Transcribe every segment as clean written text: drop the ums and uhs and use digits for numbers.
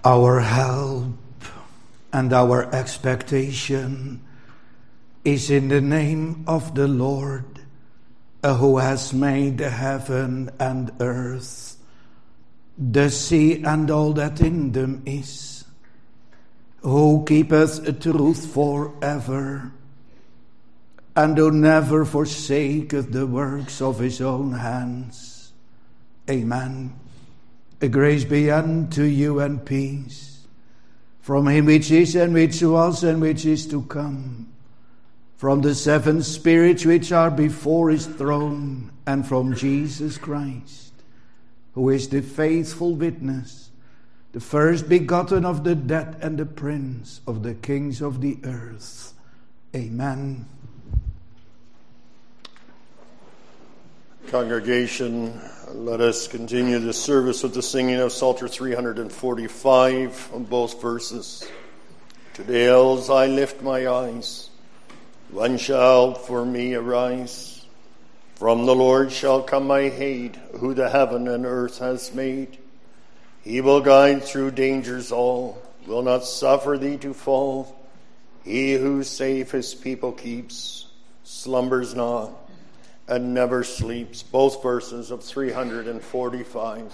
Our help and our expectation is in the name of the Lord, who has made the heaven and earth, the sea and all that in them is, who keepeth truth forever, and who never forsaketh the works of his own hands. Amen. Grace be unto you and peace, from him which is and which was and which is to come, from the seven spirits which are before his throne, and from Jesus Christ, who is the faithful witness, the first begotten of the dead and the prince of the kings of the earth. Amen. Congregation, let us continue this service with the singing of Psalter 345 on both verses. To the hills I lift my eyes, when shall for me arise? From the Lord shall come my aid, who the heaven and earth has made. He will guide through dangers all, will not suffer thee to fall. He who safe his people keeps, slumbers not, and never sleeps. Both verses of 345.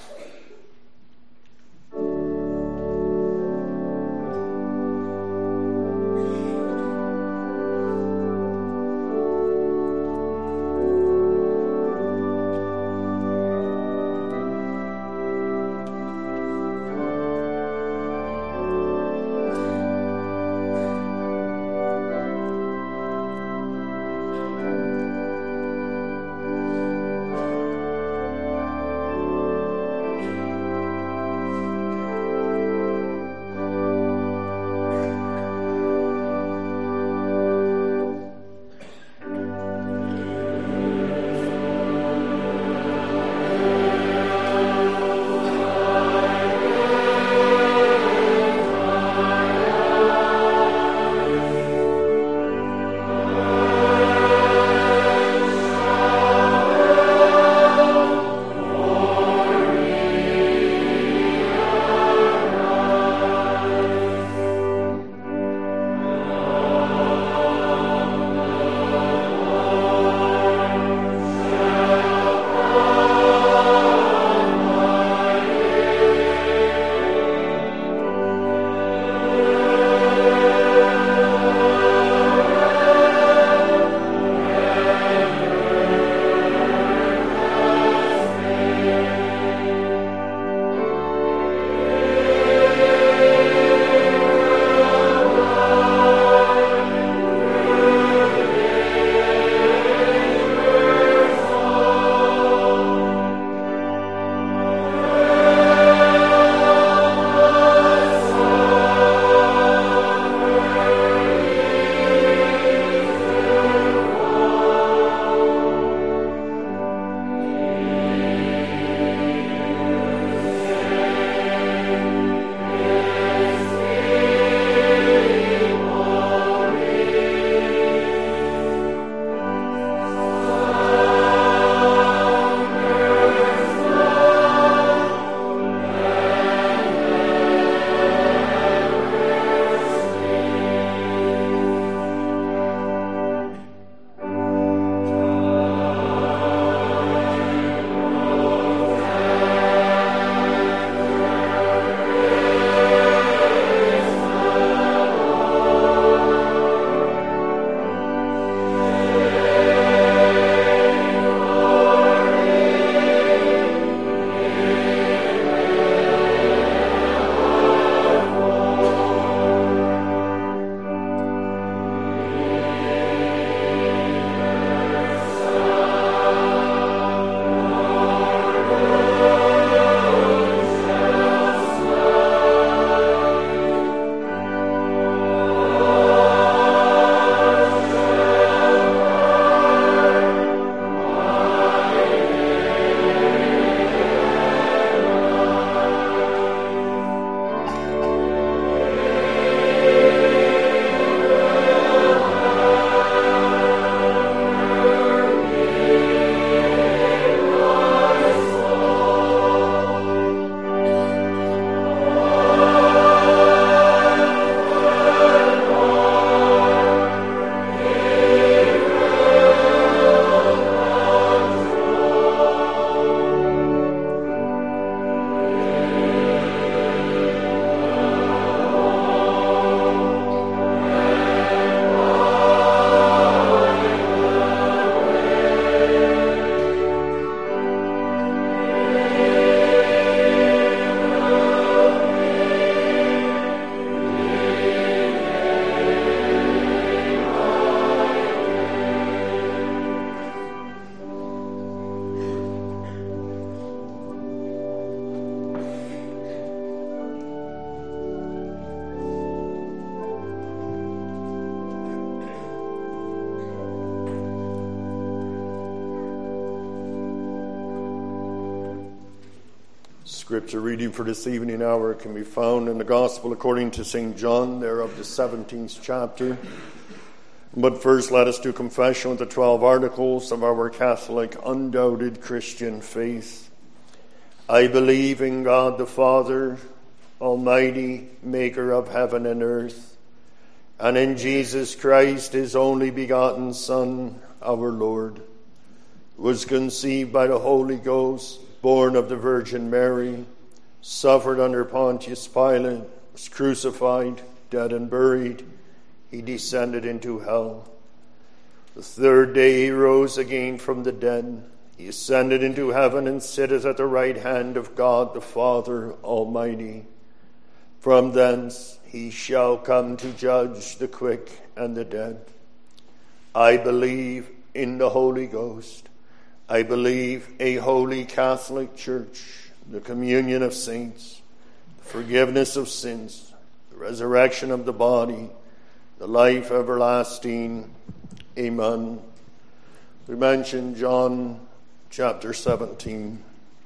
Scripture reading for this evening hour can be found in the Gospel according to St. John, there of the 17th chapter. But first let us do confession with the 12 articles of our Catholic, undoubted Christian faith. I believe in God the Father, Almighty, maker of heaven and earth, and in Jesus Christ, his only begotten Son, our Lord, who was conceived by the Holy Ghost, born of the Virgin Mary, suffered under Pontius Pilate, was crucified, dead and buried. He descended into hell. The third day he rose again from the dead. He ascended into heaven and sitteth at the right hand of God the Father Almighty. From thence he shall come to judge the quick and the dead. I believe in the Holy Ghost. I believe a holy Catholic Church, the communion of saints, the forgiveness of sins, the resurrection of the body, the life everlasting. Amen. We mentioned John chapter 17.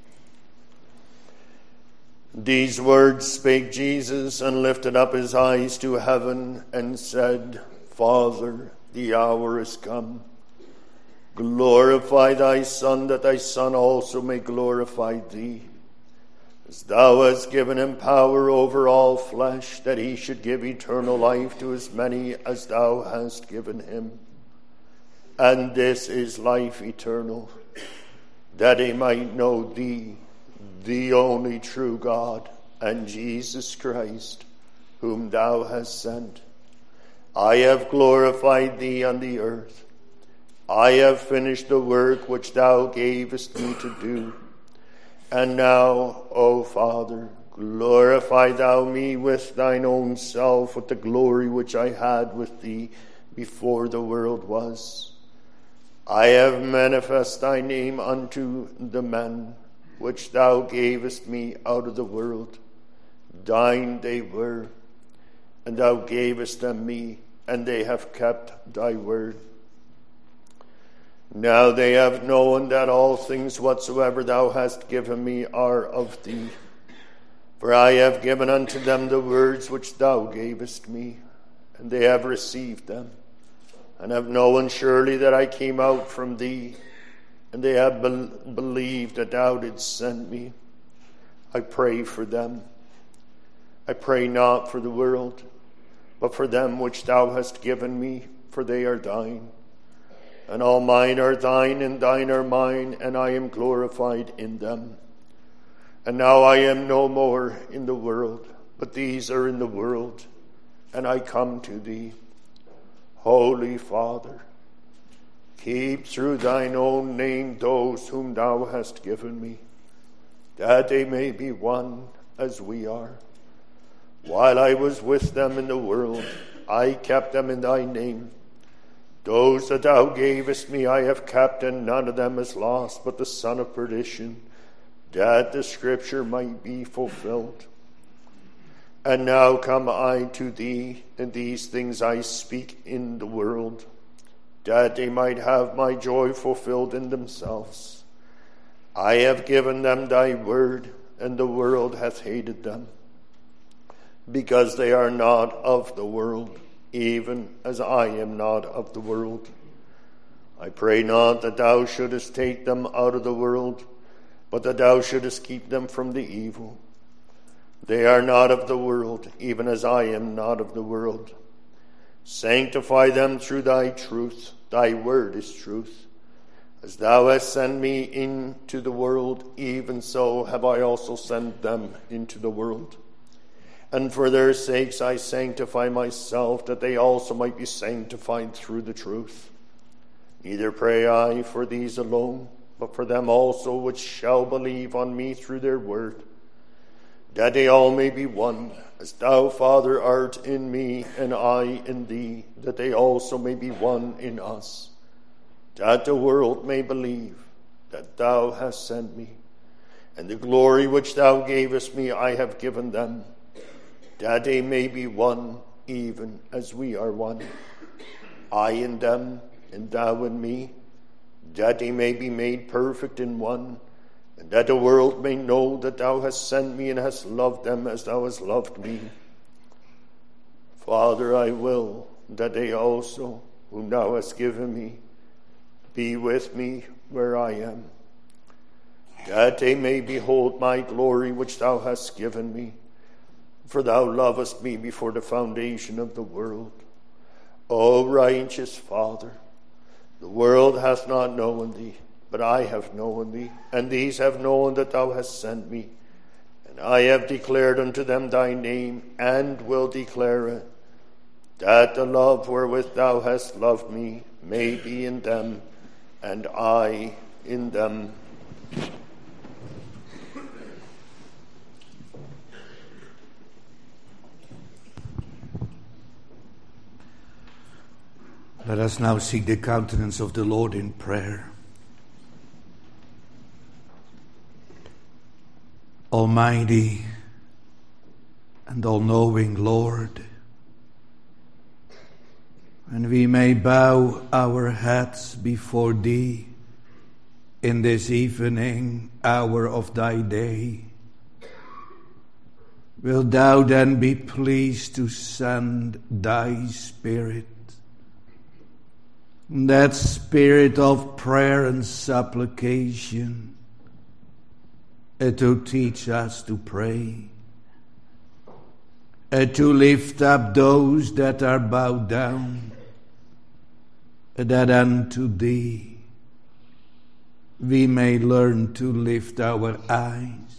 These words spake Jesus, and lifted up his eyes to heaven, and said, Father, the hour is come. Glorify thy Son, that thy Son also may glorify thee, as thou hast given him power over all flesh, that he should give eternal life to as many as thou hast given him. And this is life eternal, that they might know thee, the only true God, and Jesus Christ, whom thou hast sent. I have glorified thee on the earth. I have finished the work which thou gavest me to do. And now, O Father, glorify thou me with thine own self, with the glory which I had with thee before the world was. I have manifest thy name unto the men which thou gavest me out of the world. Thine they were, and thou gavest them me, and they have kept thy word. Now they have known that all things whatsoever thou hast given me are of thee. For I have given unto them the words which thou gavest me, and they have received them, and have known surely that I came out from thee, and they have believed that thou didst send me. I pray for them. I pray not for the world, but for them which thou hast given me, for they are thine. And all mine are thine, and thine are mine, and I am glorified in them. And now I am no more in the world, but these are in the world, and I come to thee. Holy Father, keep through thine own name those whom thou hast given me, that they may be one as we are. While I was with them in the world, I kept them in thy name. Those that thou gavest me I have kept, and none of them is lost, but the son of perdition, that the scripture might be fulfilled. And now come I to thee, and these things I speak in the world, that they might have my joy fulfilled in themselves. I have given them thy word, and the world hath hated them, because they are not of the world, even as I am not of the world. I pray not that thou shouldest take them out of the world, but that thou shouldest keep them from the evil. They are not of the world, even as I am not of the world. Sanctify them through thy truth. Thy word is truth. As thou hast sent me into the world, even so have I also sent them into the world. And for their sakes I sanctify myself, that they also might be sanctified through the truth. Neither pray I for these alone, but for them also which shall believe on me through their word, that they all may be one, as thou, Father, art in me, and I in thee, that they also may be one in us, that the world may believe that thou hast sent me. And the glory which thou gavest me I have given them, that they may be one, even as we are one. I in them, and thou in me, that they may be made perfect in one, and that the world may know that thou hast sent me and hast loved them as thou hast loved me. Father, I will that they also, whom thou hast given me, be with me where I am, that they may behold my glory which thou hast given me, for thou lovest me before the foundation of the world. O righteous Father, the world hath not known thee, but I have known thee, and these have known that thou hast sent me. And I have declared unto them thy name, and will declare it, that the love wherewith thou hast loved me may be in them, and I in them. Let us now seek the countenance of the Lord in prayer. Almighty and all-knowing Lord, and we may bow our heads before Thee in this evening hour of Thy day, wilt Thou then be pleased to send Thy Spirit, that spirit of prayer and supplication, to teach us to pray, to lift up those that are bowed down, that unto Thee we may learn to lift our eyes,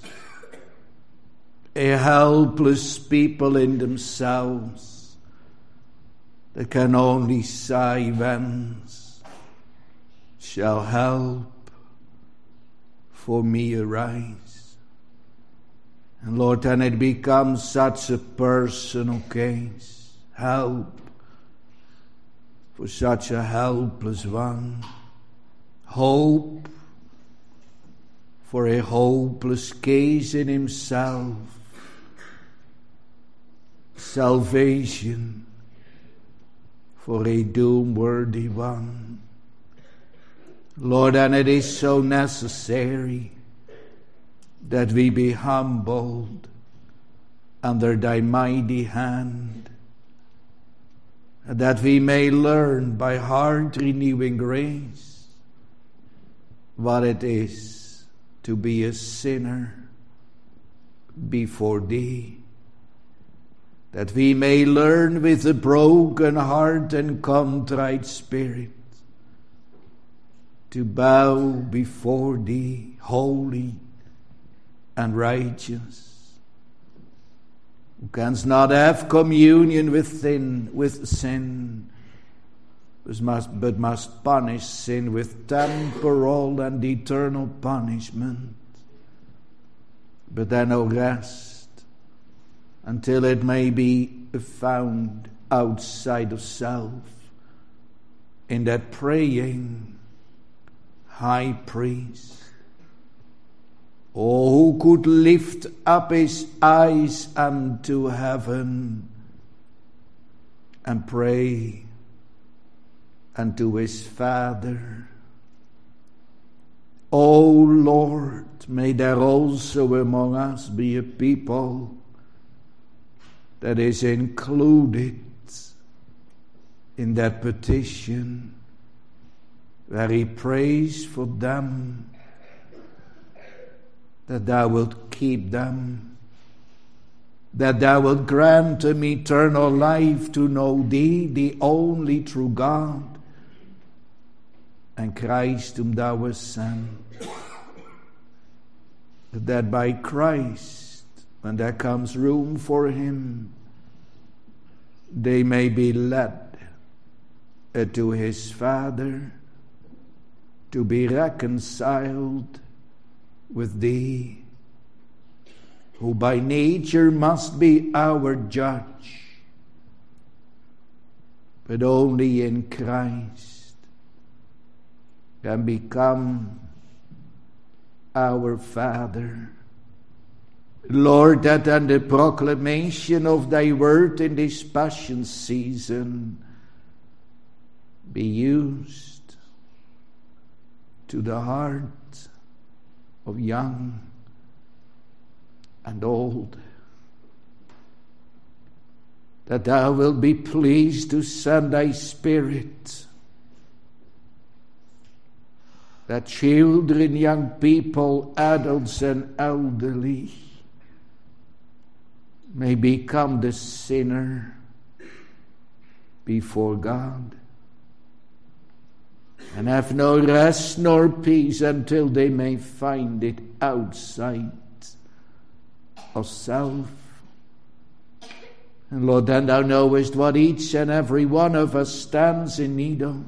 a helpless people in themselves, that can only sigh, whence shall help for me arise? And Lord, then it becomes such a personal case, help for such a helpless one, hope for a hopeless case in himself, salvation for a doom-worthy one. Lord, and it is so necessary that we be humbled under Thy mighty hand, that we may learn by heart-renewing grace what it is to be a sinner before Thee, that we may learn with a broken heart and contrite spirit to bow before Thee, holy and righteous, who canst not have communion with sin, but must punish sin with temporal and eternal punishment. But then, O rest, until it may be found outside of self, in that praying high priest, who could lift up his eyes unto heaven and pray unto his Father. O Lord, may there also among us be a people that is included in that petition, where he prays for them, that Thou wilt keep them, that Thou wilt grant them eternal life to know Thee, the only true God, and Christ whom Thou hast sent, that by Christ, when there comes room for Him, they may be led to His Father, to be reconciled with Thee, who by nature must be our judge, but only in Christ can become our Father. Lord, that and the proclamation of Thy word in this Passion season be used to the heart of young and old, that thou wilt be pleased to send thy Spirit, that children, young people, adults and elderly may become the sinner before God and have no rest nor peace until they may find it outside of self. And Lord, then thou knowest what each and every one of us stands in need of.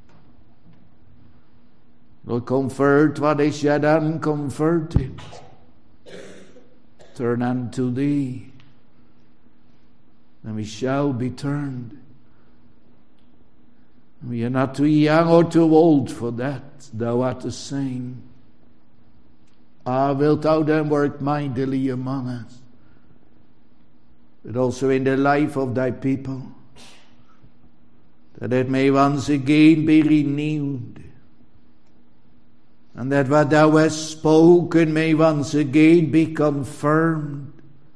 Lord, comfort what is yet uncomforted. Turn unto thee, and we shall be turned. We are not too young or too old for that. Thou art the same. Wilt thou then work mightily among us, but also in the life of thy people, that it may once again be renewed, and that what thou hast spoken may once again be confirmed.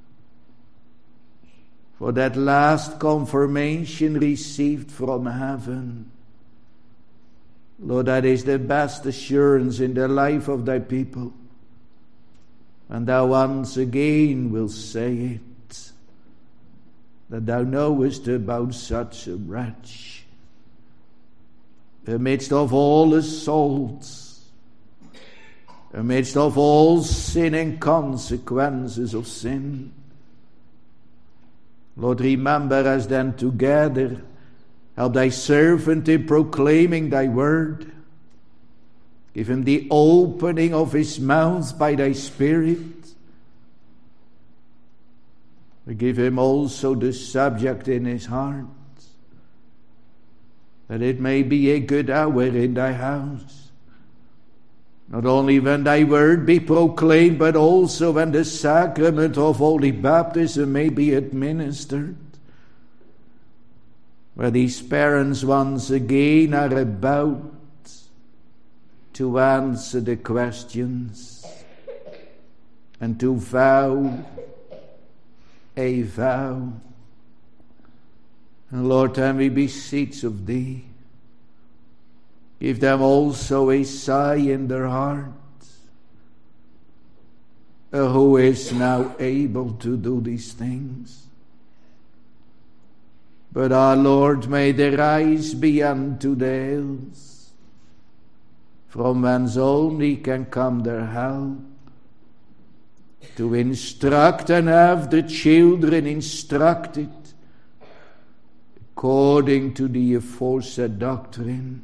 For that last confirmation received from heaven, Lord, that is the best assurance in the life of thy people. And thou once again wilt say it, that thou knowest about such a wretch. Amidst of all assaults, amidst of all sin and consequences of sin, Lord, remember us then together. Help thy servant in proclaiming thy word. Give him the opening of his mouth by thy Spirit. Give him also the subject in his heart, that it may be a good hour in thy house. Not only when thy word be proclaimed, but also when the sacrament of holy baptism may be administered, where these parents once again are about to answer the questions and to vow a vow. And Lord, then we beseech of thee, give them also a sigh in their hearts, who is now able to do these things. But our Lord, may their eyes be unto the hills, from whence only can come their help, to instruct and have the children instructed according to the aforesaid doctrine.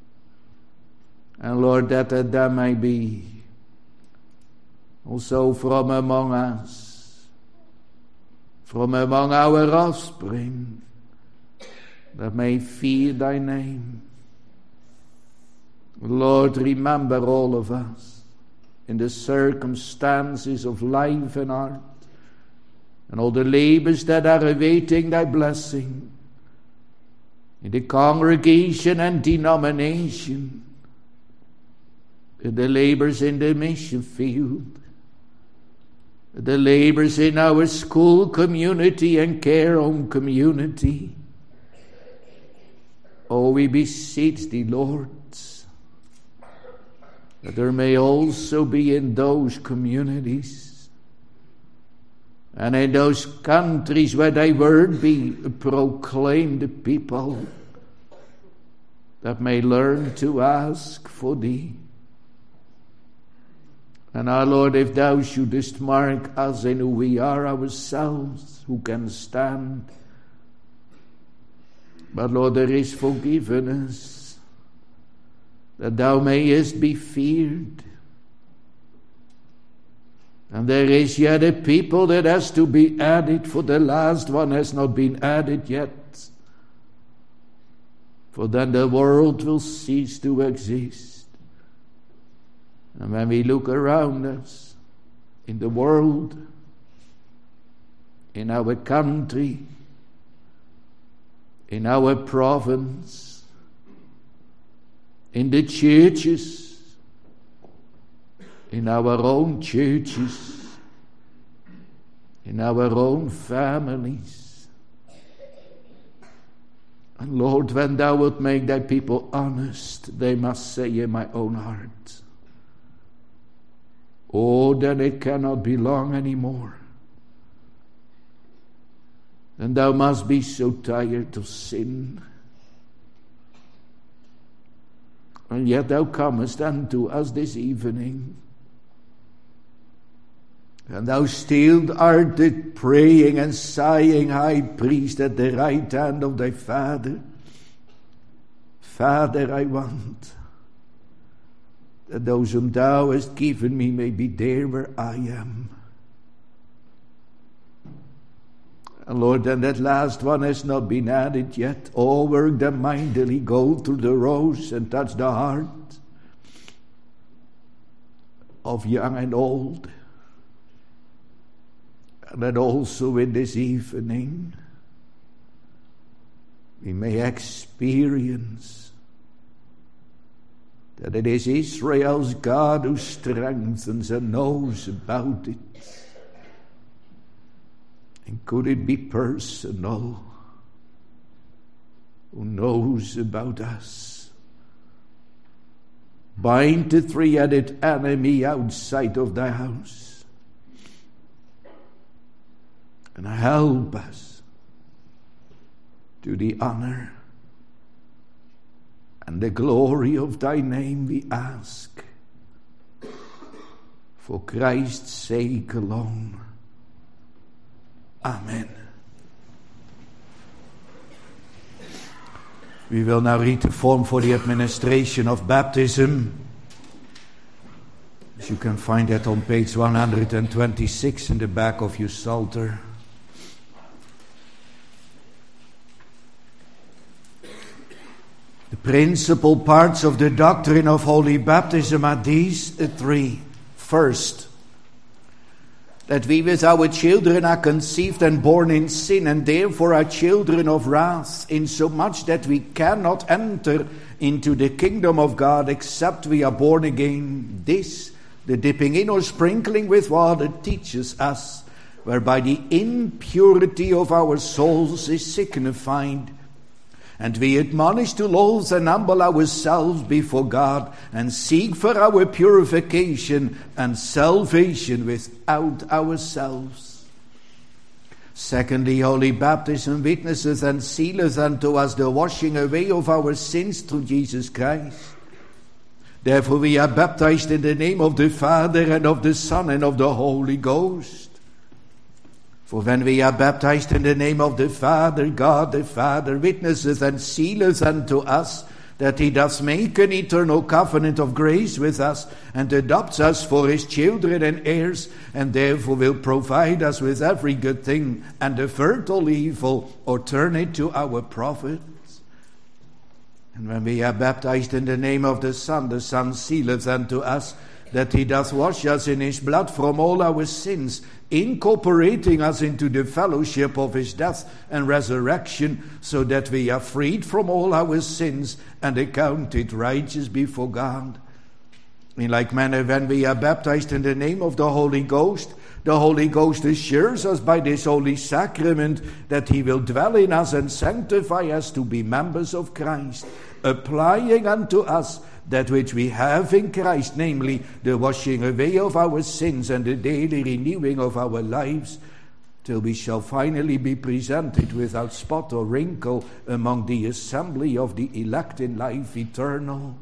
And Lord, that there may be also from among us, from among our offspring, that may fear thy name. Lord, remember all of us in the circumstances of life and art, and all the labors that are awaiting thy blessing in the congregation and denomination, the labors in the mission field, the labors in our school community and care home community. Oh, we beseech thee, Lord, that there may also be in those communities and in those countries where thy word be proclaimed, people that may learn to ask for thee. And our Lord, if thou shouldest mark us in who we are ourselves, who can stand? But Lord, there is forgiveness, that thou mayest be feared. And there is yet a people that has to be added, for the last one has not been added yet. For then the world will cease to exist. And when we look around us, in the world, in our country, in our province, in the churches, in our own churches, in our own families. And Lord, when thou wilt make thy people honest, they must say in my own heart, oh, then it cannot be long anymore. And thou must be so tired of sin. And yet thou comest unto us this evening. And thou still art the praying and sighing high priest at the right hand of thy Father. Father, I want that those whom thou hast given me may be there where I am. And Lord, and that last one has not been added yet. Oh, work them mightily, go through the rows and touch the heart of young and old. And that also in this evening we may experience that it is Israel's God who strengthens and knows about it. And could it be personal? Who knows about us? Bind the three-headed enemy outside of thy house. And help us to the honor and the glory of thy name, we ask. For Christ's sake alone. Amen. We will now read the form for the administration of baptism. As you can find that on page 126 in the back of your Psalter. The principal parts of the doctrine of holy baptism are these three. First, that we with our children are conceived and born in sin, and therefore are children of wrath, insomuch that we cannot enter into the kingdom of God except we are born again. This, the dipping in or sprinkling with water, teaches us, whereby the impurity of our souls is signified. And we admonish to loathe and humble ourselves before God, and seek for our purification and salvation without ourselves. Secondly, holy baptism witnesses and sealeth unto us the washing away of our sins through Jesus Christ. Therefore we are baptized in the name of the Father, and of the Son, and of the Holy Ghost. For when we are baptized in the name of the Father, God the Father witnesses and sealeth unto us that he doth make an eternal covenant of grace with us, and adopts us for his children and heirs, and therefore will provide us with every good thing, and avert all evil, or turn it to our profit. And when we are baptized in the name of the Son sealeth unto us that he doth wash us in his blood from all our sins, incorporating us into the fellowship of his death and resurrection, so that we are freed from all our sins and accounted righteous before God. In like manner, when we are baptized in the name of the Holy Ghost assures us by this holy sacrament that he will dwell in us and sanctify us to be members of Christ, applying unto us that which we have in Christ, namely the washing away of our sins and the daily renewing of our lives, till we shall finally be presented without spot or wrinkle among the assembly of the elect in life eternal.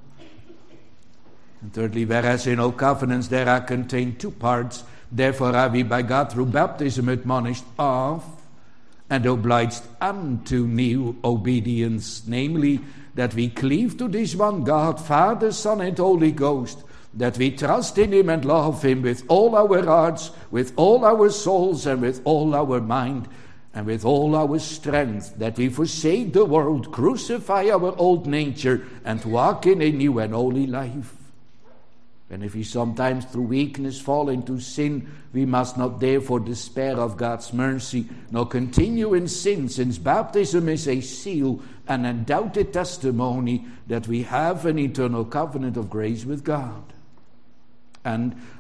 And thirdly, whereas in all covenants there are contained two parts, therefore are we by God through baptism admonished of and obliged unto new obedience, namely that we cleave to this one God, Father, Son, and Holy Ghost, that we trust in him and love him with all our hearts, with all our souls, and with all our mind, and with all our strength, that we forsake the world, crucify our old nature, and walk in a new and holy life. And if we sometimes through weakness fall into sin, we must not therefore despair of God's mercy, nor continue in sin, since baptism is a seal, an undoubted testimony that we have an eternal covenant of grace with God. And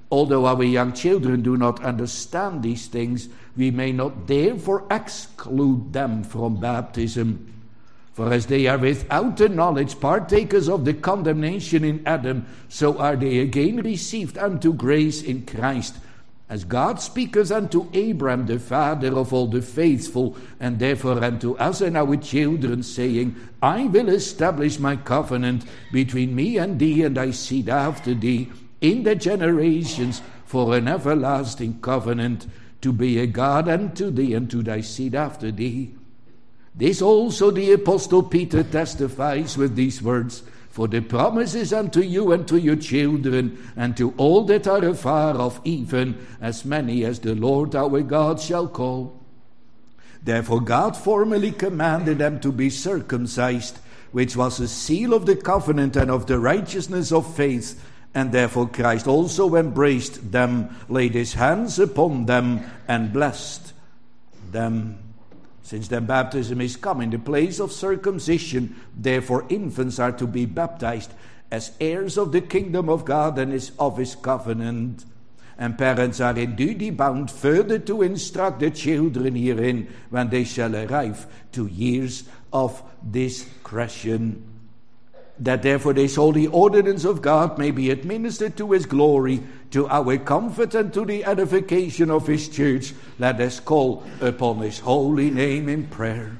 Although our young children do not understand these things, we may not therefore exclude them from baptism. For as they are without the knowledge partakers of the condemnation in Adam, so are they again received unto grace in Christ. As God speaketh unto Abraham, the father of all the faithful, and therefore unto us and our children, saying, I will establish my covenant between me and thee and thy seed after thee, in the generations, for an everlasting covenant, to be a God unto thee and to thy seed after thee. This also the Apostle Peter testifies with these words, for the promise is unto you and to your children, and to all that are afar off, even as many as the Lord our God shall call. Therefore God formally commanded them to be circumcised, which was a seal of the covenant and of the righteousness of faith. And therefore Christ also embraced them, laid his hands upon them, and blessed them. Since then baptism is come in the place of circumcision, therefore infants are to be baptized as heirs of the kingdom of God and of his covenant. And parents are in duty bound further to instruct the children herein when they shall arrive to years of discretion. That therefore this holy ordinance of God may be administered to his glory, to our comfort and to the edification of his church, let us call upon his holy name in prayer.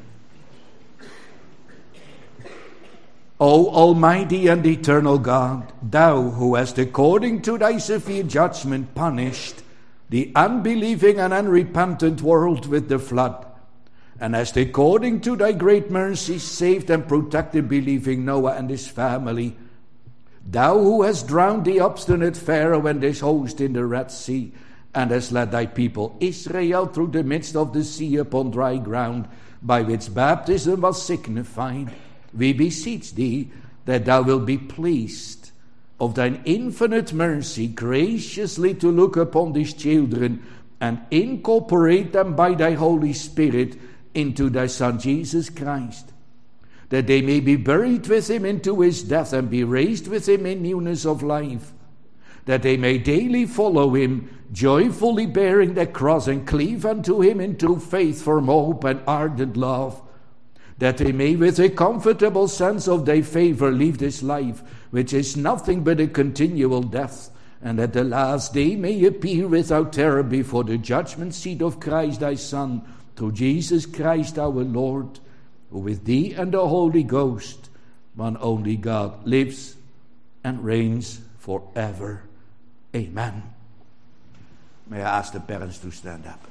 O almighty and eternal God, thou who hast according to thy severe judgment punished the unbelieving and unrepentant world with the flood, and hast according to thy great mercy saved and protected believing Noah and his family, thou who hast drowned the obstinate Pharaoh and his host in the Red Sea, and hast led thy people Israel through the midst of the sea upon dry ground, by which baptism was signified, we beseech thee that thou wilt be pleased of thine infinite mercy graciously to look upon these children and incorporate them by thy Holy Spirit into thy Son Jesus Christ, that they may be buried with him into his death and be raised with him in newness of life, that they may daily follow him, joyfully bearing their cross and cleave unto him in true faith, firm hope, and ardent love, that they may with a comfortable sense of thy favor leave this life, which is nothing but a continual death, and at the last day may appear without terror before the judgment seat of Christ thy Son, through Jesus Christ our Lord, who with thee and the Holy Ghost, one only God, lives and reigns forever. Amen. May I ask the parents to stand up.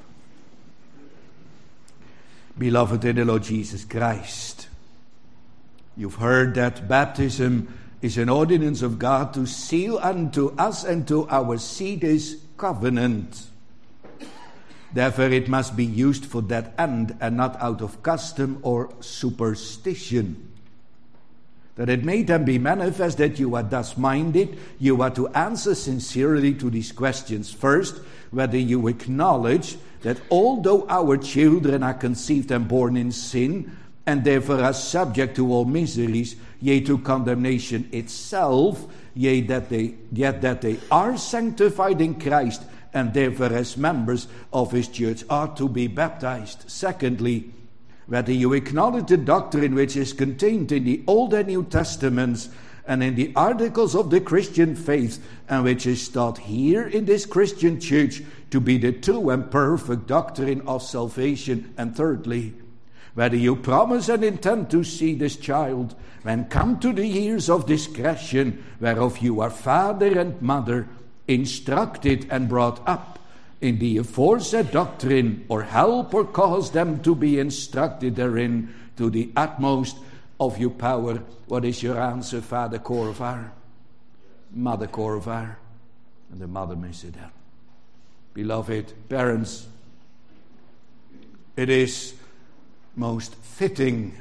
Beloved in the Lord Jesus Christ, you've heard that baptism is an ordinance of God to seal unto us and to our seed his covenant. Therefore it must be used for that end and not out of custom or superstition. That it may then be manifest that you are thus minded, you are to answer sincerely to these questions. First, whether you acknowledge that although our children are conceived and born in sin, and therefore are subject to all miseries, yea, to condemnation itself, yet that they are sanctified in Christ, and therefore as members of his church are to be baptized. Secondly, whether you acknowledge the doctrine which is contained in the Old and New Testaments and in the articles of the Christian faith, and which is taught here in this Christian church to be the true and perfect doctrine of salvation. And thirdly, whether you promise and intend to see this child when come to the years of discretion, whereof you are father and mother, instructed and brought up in the aforesaid doctrine, or help or cause them to be instructed therein to the utmost of your power. What is your answer, Father Corvar? Mother Corvar? And the mother may sit down. Beloved parents, it is most fitting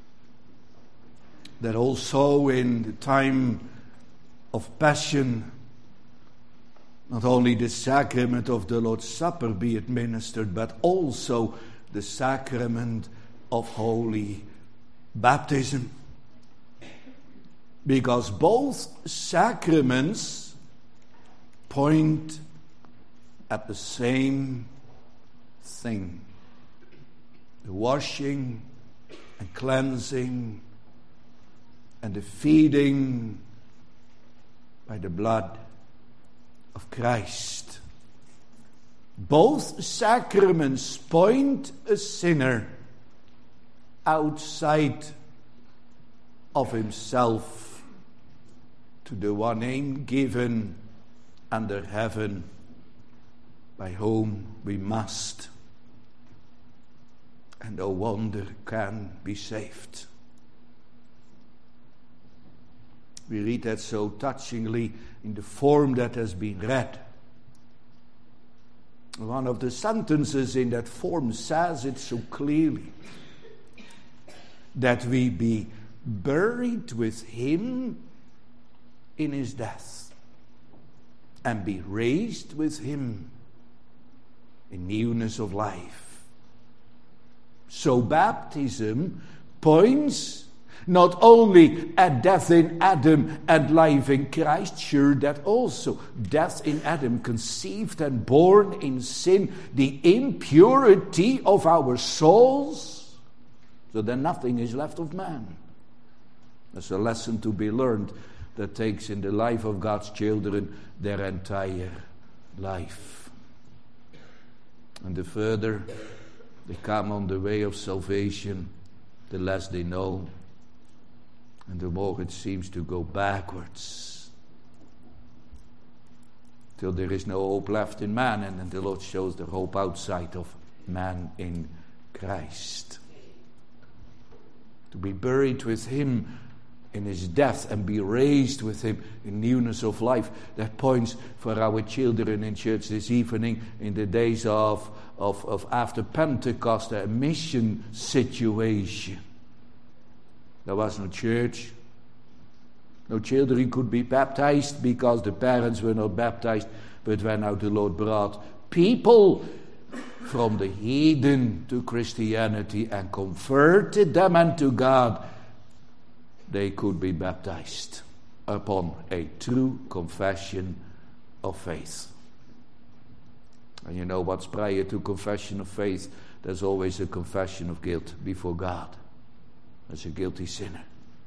that also in the time of Passion, not only the sacrament of the Lord's Supper be administered, but also the sacrament of Holy Baptism. Because both sacraments point at the same thing. The washing and cleansing and the feeding by the blood of Christ. Both sacraments point a sinner outside of himself to the one aim given under heaven, by whom we must and no wonder can be saved. We read that so touchingly in the form that has been read. One of the sentences in that form says it so clearly, that we be buried with him in his death and be raised with him in newness of life. So baptism points not only at death in Adam and life in Christ, sure that also. Death in Adam, conceived and born in sin, the impurity of our souls, so that nothing is left of man. That's a lesson to be learned that takes in the life of God's children their entire life. And the further they come on the way of salvation, the less they know, and the more it seems to go backwards, till there is no hope left in man, and then the Lord shows the hope outside of man in Christ. To be buried with him in his death and be raised with him in newness of life, that points for our children in church this evening in the days of after Pentecost, a mission situation. There was no church. No children could be baptized because the parents were not baptized. But when now the Lord brought people from the heathen to Christianity and converted them unto God, they could be baptized upon a true confession of faith. And you know what's prior to confession of faith? There's always a confession of guilt before God. As a guilty sinner.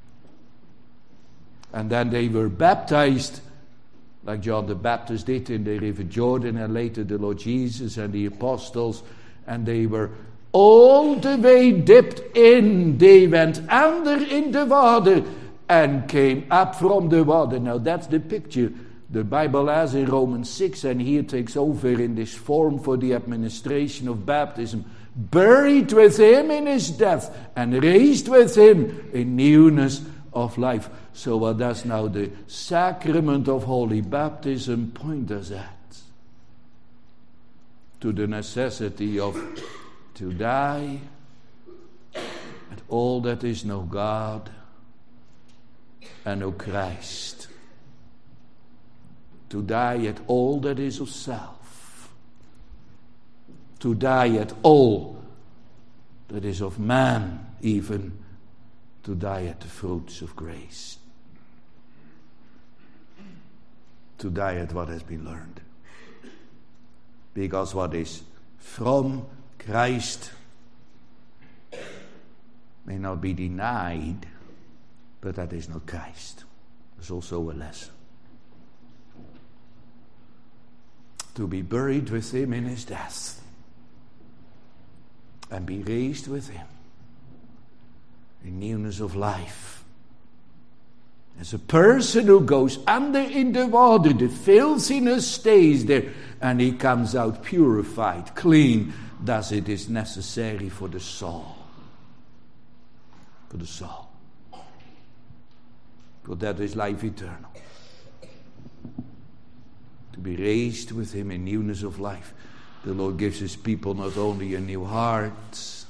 And then they were baptized like John the Baptist did in the River Jordan, and later the Lord Jesus and the apostles, and they were all the way dipped in. They went under in the water and came up from the water. Now that's the picture the Bible has in Romans 6, and here takes over in this form for the administration of baptism. Buried with him in his death and raised with him in newness of life. So what does now the sacrament of holy baptism point us at? To the necessity of to die at all that is no God and no Christ. To die at all that is of self. To die at all that is of man, even to die at the fruits of grace. To die at what has been learned. Because what is from Christ may not be denied, but that is not Christ. There's also a lesson. To be buried with him in his death and be raised with him in newness of life. As a person who goes under in the water, the filthiness stays there, and he comes out purified, clean, thus it is necessary for the soul. For the soul. For that is life eternal. To be raised with him in newness of life. The Lord gives his people not only a new heart,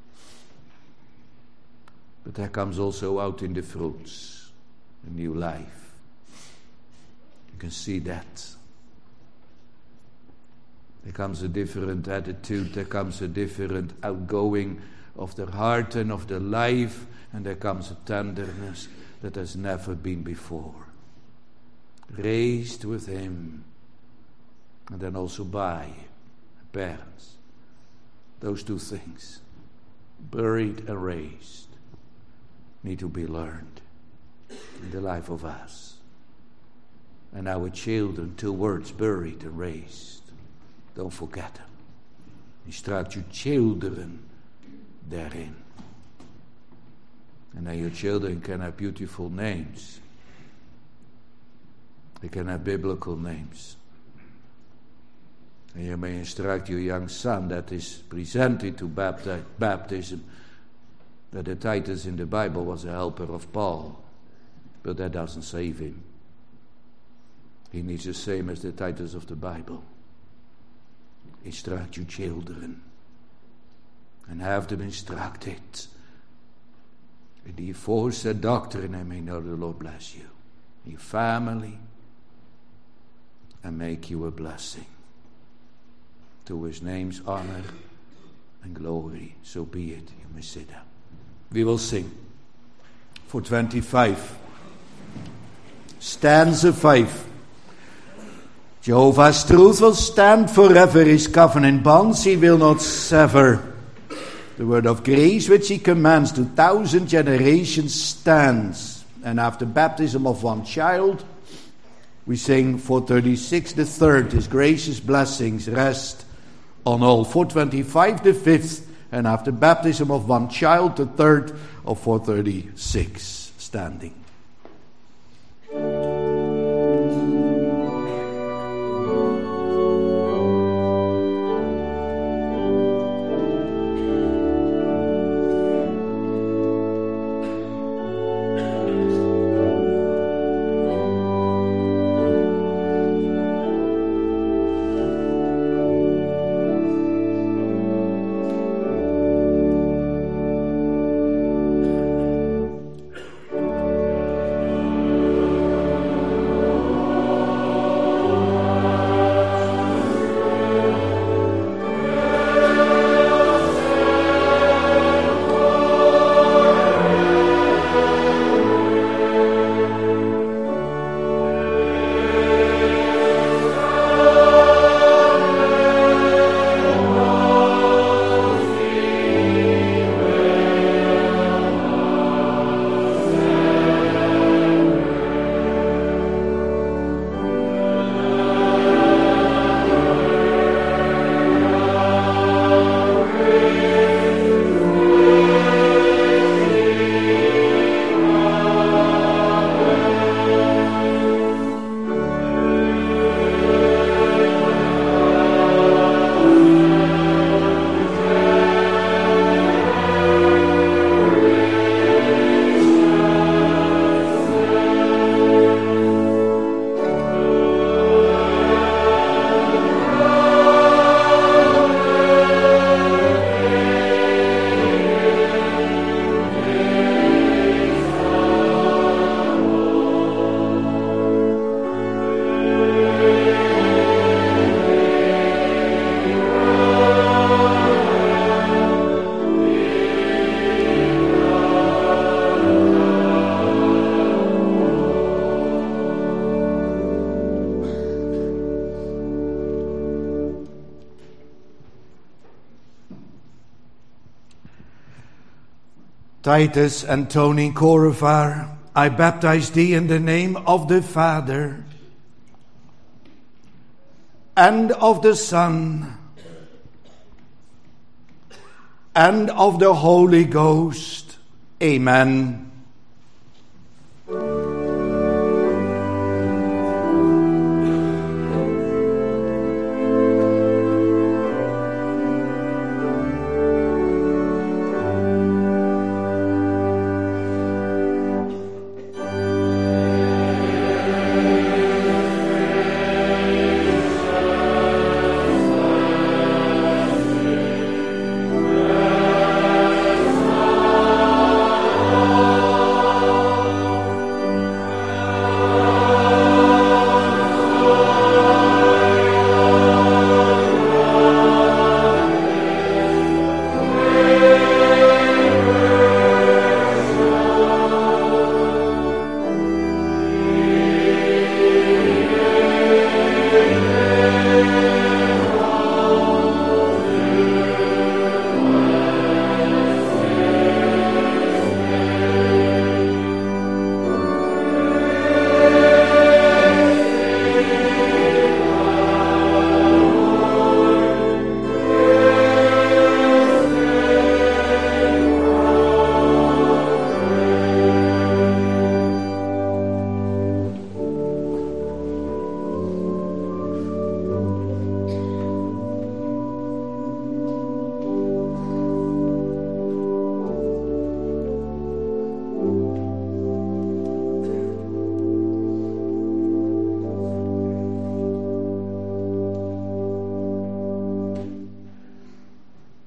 but that comes also out in the fruits, a new life. You can see that. There comes a different attitude, there comes a different outgoing of the heart and of the life, and there comes a tenderness that has never been before. Raised with him and then also by parents. Those two things, buried and raised, need to be learned in the life of us. And our children, 2 words, buried and raised. Don't forget them. Instruct your children therein. And then your children can have beautiful names. They can have biblical names. And you may instruct your young son that is presented to baptism that the Titus in the Bible was a helper of Paul. But that doesn't save him. He needs the same as the Titus of the Bible. Instruct your children. And have them instructed in the aforesaid doctrine, and may know the Lord bless you, your family, and make you a blessing. To his name's honor and glory. So be it. You may sit down. We will sing for 25. Stanza 5. Jehovah's truth will stand forever, his covenant bonds he will not sever. The word of grace which he commands to 1,000 generations stands. And after baptism of one child, we sing 436, the third, his gracious blessings rest on all. 425, the fifth, and after baptism of one child, the third of 436, standing. Titus and Tony Korevaar, I baptize thee in the name of the Father and of the Son and of the Holy Ghost. Amen. Oh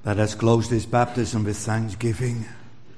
Let us close this baptism with thanksgiving.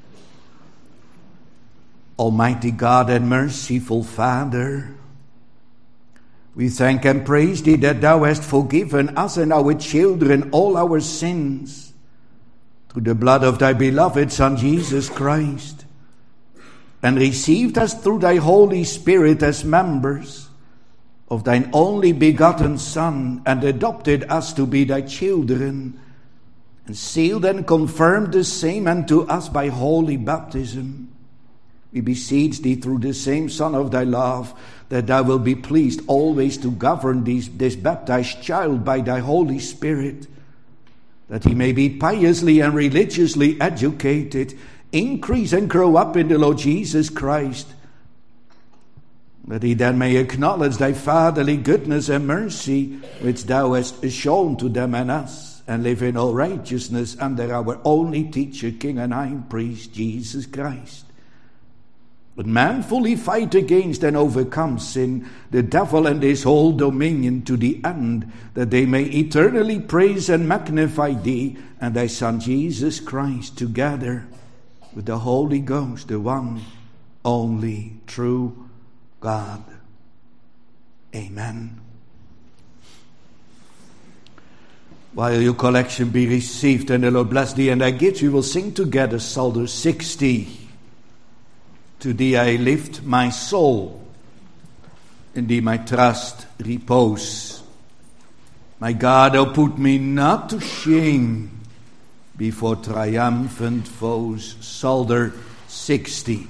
Almighty God and merciful Father, we thank and praise Thee that Thou hast forgiven us and our children all our sins through the blood of Thy beloved Son Jesus Christ, and received us through Thy Holy Spirit as members of Thine only begotten Son, and adopted us to be Thy children, and sealed and confirmed the same unto us by holy baptism. We beseech Thee through the same Son of Thy love, that Thou wilt be pleased always to govern this baptized child by Thy Holy Spirit, that he may be piously and religiously educated, increase and grow up in the Lord Jesus Christ, that he then may acknowledge Thy fatherly goodness and mercy, which Thou hast shown to them and us, and live in all righteousness under our only teacher, King and High Priest, Jesus Christ. But manfully fight against and overcome sin, the devil and his whole dominion, to the end that they may eternally praise and magnify Thee and Thy Son Jesus Christ, together with the Holy Ghost, the one only true God. Amen. While your collection be received and the Lord bless thee and thy gifts, we will sing together Psalter 60. To Thee I lift my soul, in Thee my trust repose. My God, Thou put me not to shame before triumphant foes. Psalter 60.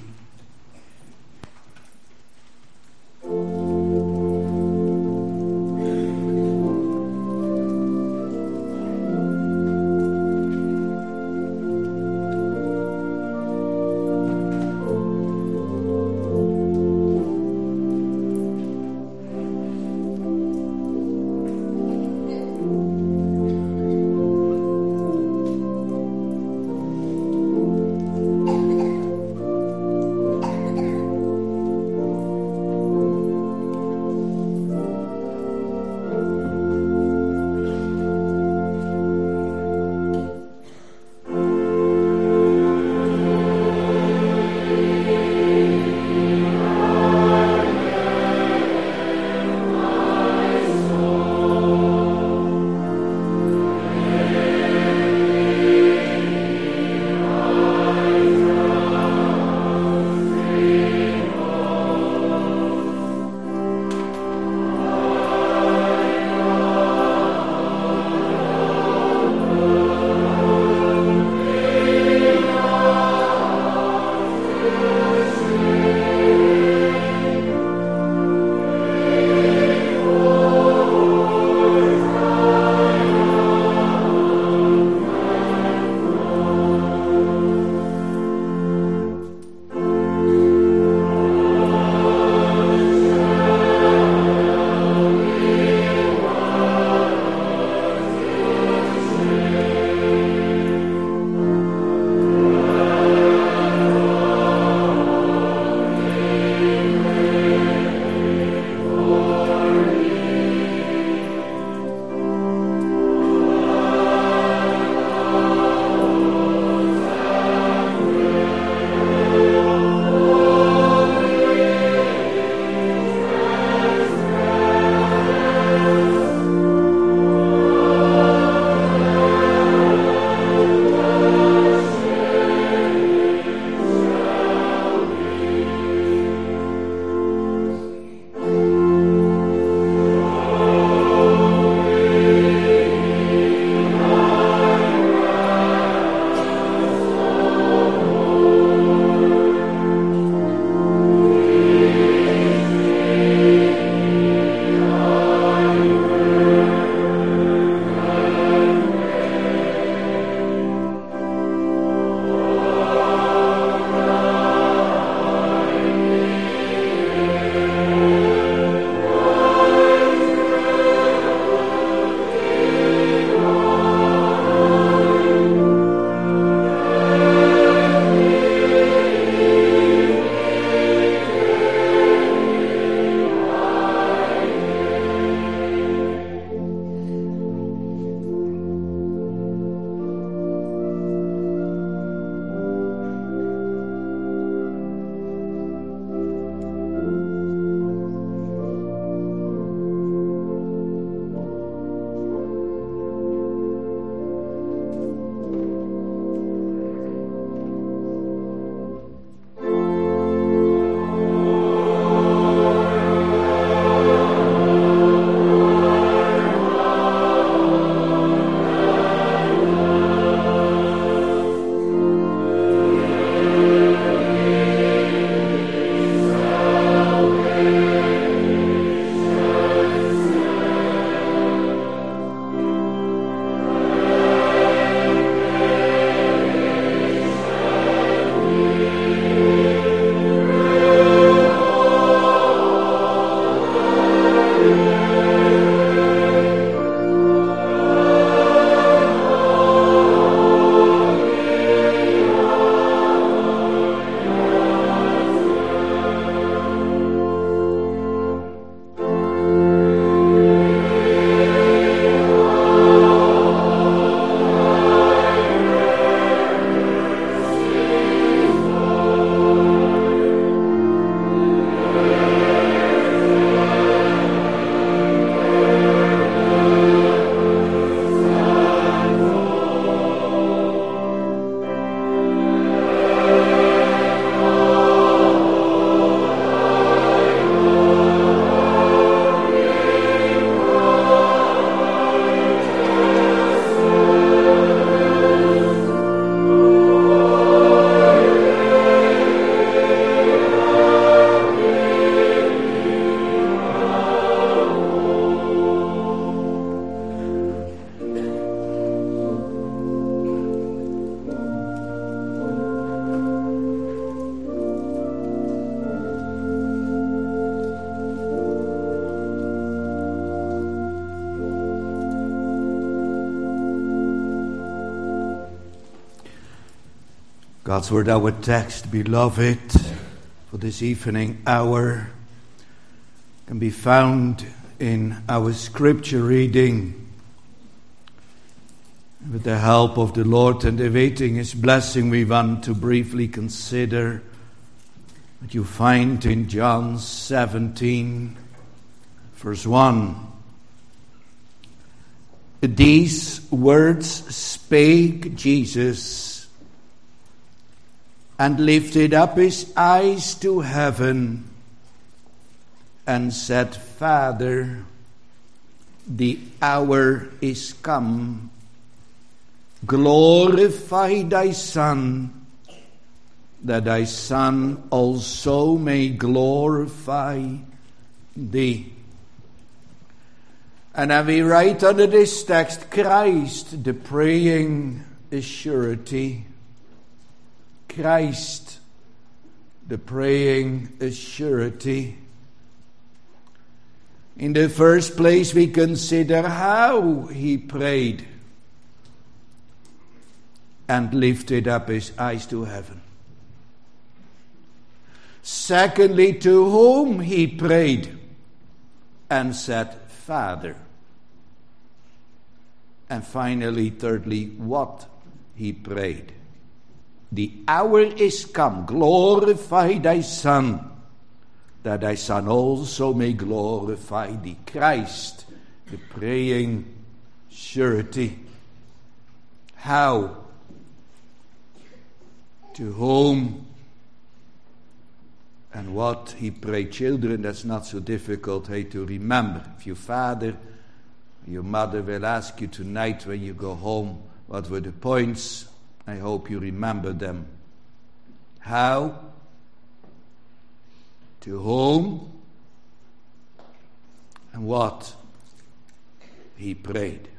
God's word, our text, beloved, for this evening hour, can be found in our scripture reading. With the help of the Lord and awaiting His blessing, we want to briefly consider what you find in John 17, verse 1. These words spake Jesus, and lifted up his eyes to heaven, and said, Father, the hour is come. Glorify thy Son, that thy Son also may glorify thee. And then we write under this text, Christ, the praying is surety. Christ, the praying is surety. In the first place, we consider how he prayed and lifted up his eyes to heaven. Secondly, to whom he prayed and said, Father. And finally, thirdly, what he prayed. The hour is come, glorify thy Son, that thy Son also may glorify thee. Christ, the praying surety. How? To whom and what he prayed. Children, that's not so difficult to remember. If your father, your mother will ask you tonight when you go home, what were the points? I hope you remember them. How? To whom? And what he prayed.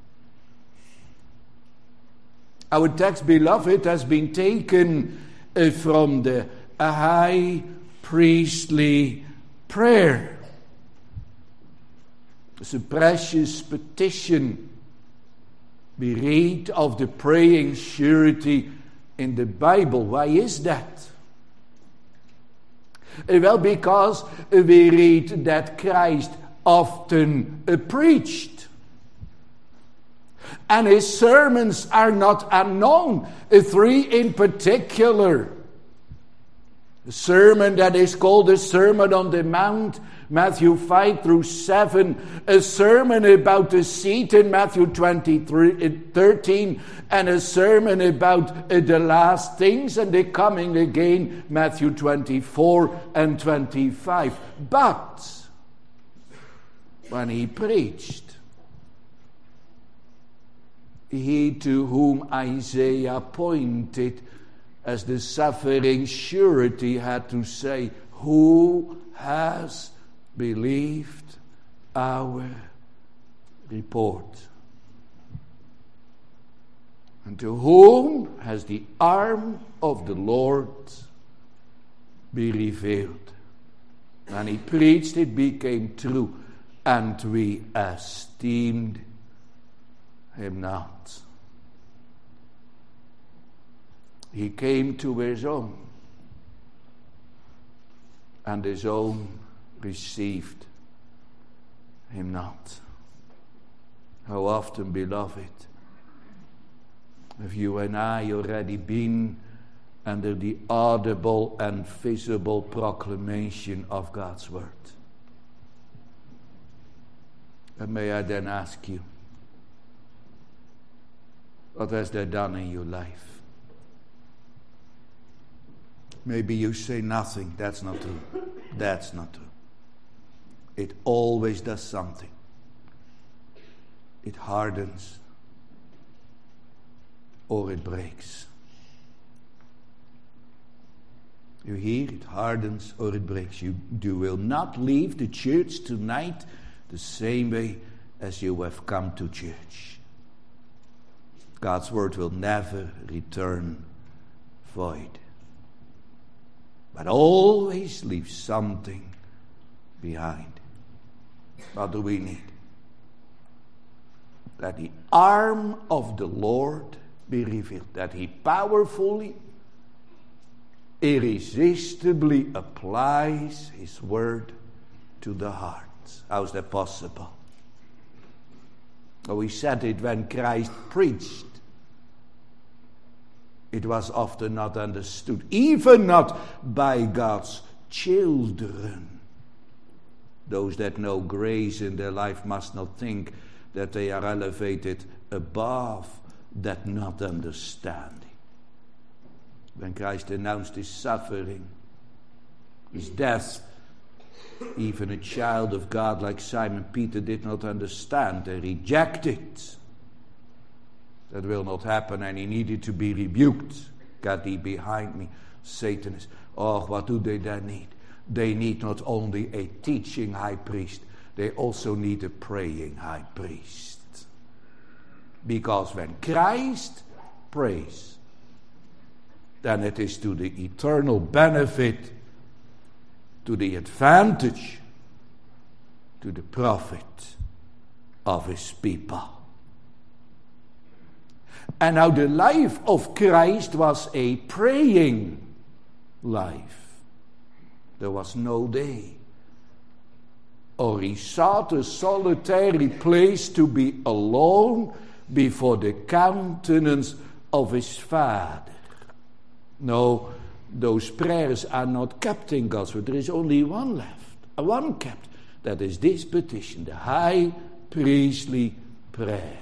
Our text, beloved, has been taken from the high priestly prayer. It's a precious petition. We read of the praying surety in the Bible. Why is that? Well, because we read that Christ often preached. And his sermons are not unknown. 3 in particular. The sermon that is called the Sermon on the Mount, Matthew 5 through 7. A sermon about the seed in Matthew 13. And a sermon about the last things and the coming again, Matthew 24 and 25. But when he preached, he to whom Isaiah pointed as the suffering surety had to say, who has believed our report? And to whom has the arm of the Lord be revealed? When he preached, it became true, and we esteemed him not. He came to his own, and his own received him not. How often, beloved, have you and I already been under the audible and visible proclamation of God's word? And may I then ask you, what has that done in your life? Maybe you say nothing. That's not true. That's not true. It always does something. It hardens or it breaks. You hear? It hardens or it breaks. You will not leave the church tonight the same way as you have come to church. God's word will never return void, but always leave something behind. What do we need? That the arm of the Lord be revealed, that he powerfully irresistibly applies his word to the heart. How's that possible? Oh, we said it when Christ preached. It was often not understood, even not by God's children. Those that know grace in their life must not think that they are elevated above that not understanding. When Christ announced his suffering, his death, even a child of God like Simon Peter did not understand and reject it. That will not happen, and he needed to be rebuked. Get thee behind me, Satan. Oh, what do they then need? They need not only a teaching high priest, they also need a praying high priest. Because when Christ prays, then it is to the eternal benefit, to the advantage, to the profit of his people. And now the life of Christ was a praying life. There was no day, or he sought a solitary place to be alone before the countenance of his Father. No, those prayers are not kept in God's word. There is only one left, one kept. That is this petition, the high priestly prayer.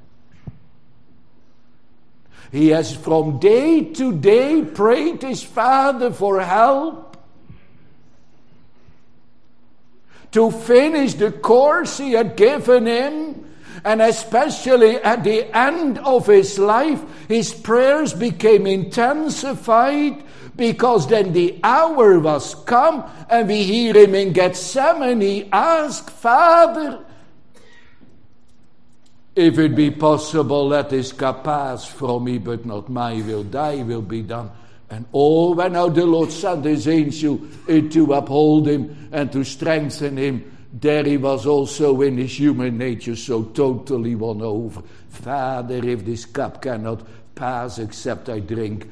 He has from day to day prayed his Father for help to finish the course he had given him, and especially at the end of his life, his prayers became intensified, because then the hour was come, and we hear him in Gethsemane ask, Father, if it be possible, let this cup pass from me, but not my will, thy will be done. And oh, when now the Lord sent his angel to uphold him and to strengthen him, there he was also in his human nature so totally won over. Father, if this cup cannot pass except I drink,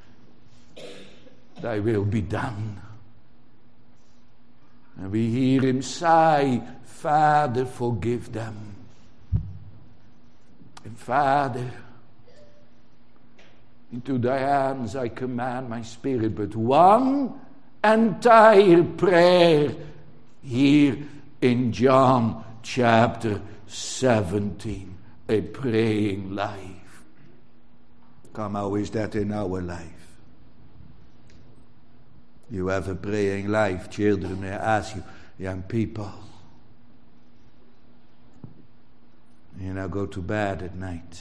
thy will be done. And we hear him sigh, Father, forgive them. And Father, into thy hands I command my spirit. But one entire prayer here in John chapter 17, a praying life. Come, how is that in our life? You have a praying life, children, I ask you, young people. You now go to bed at night.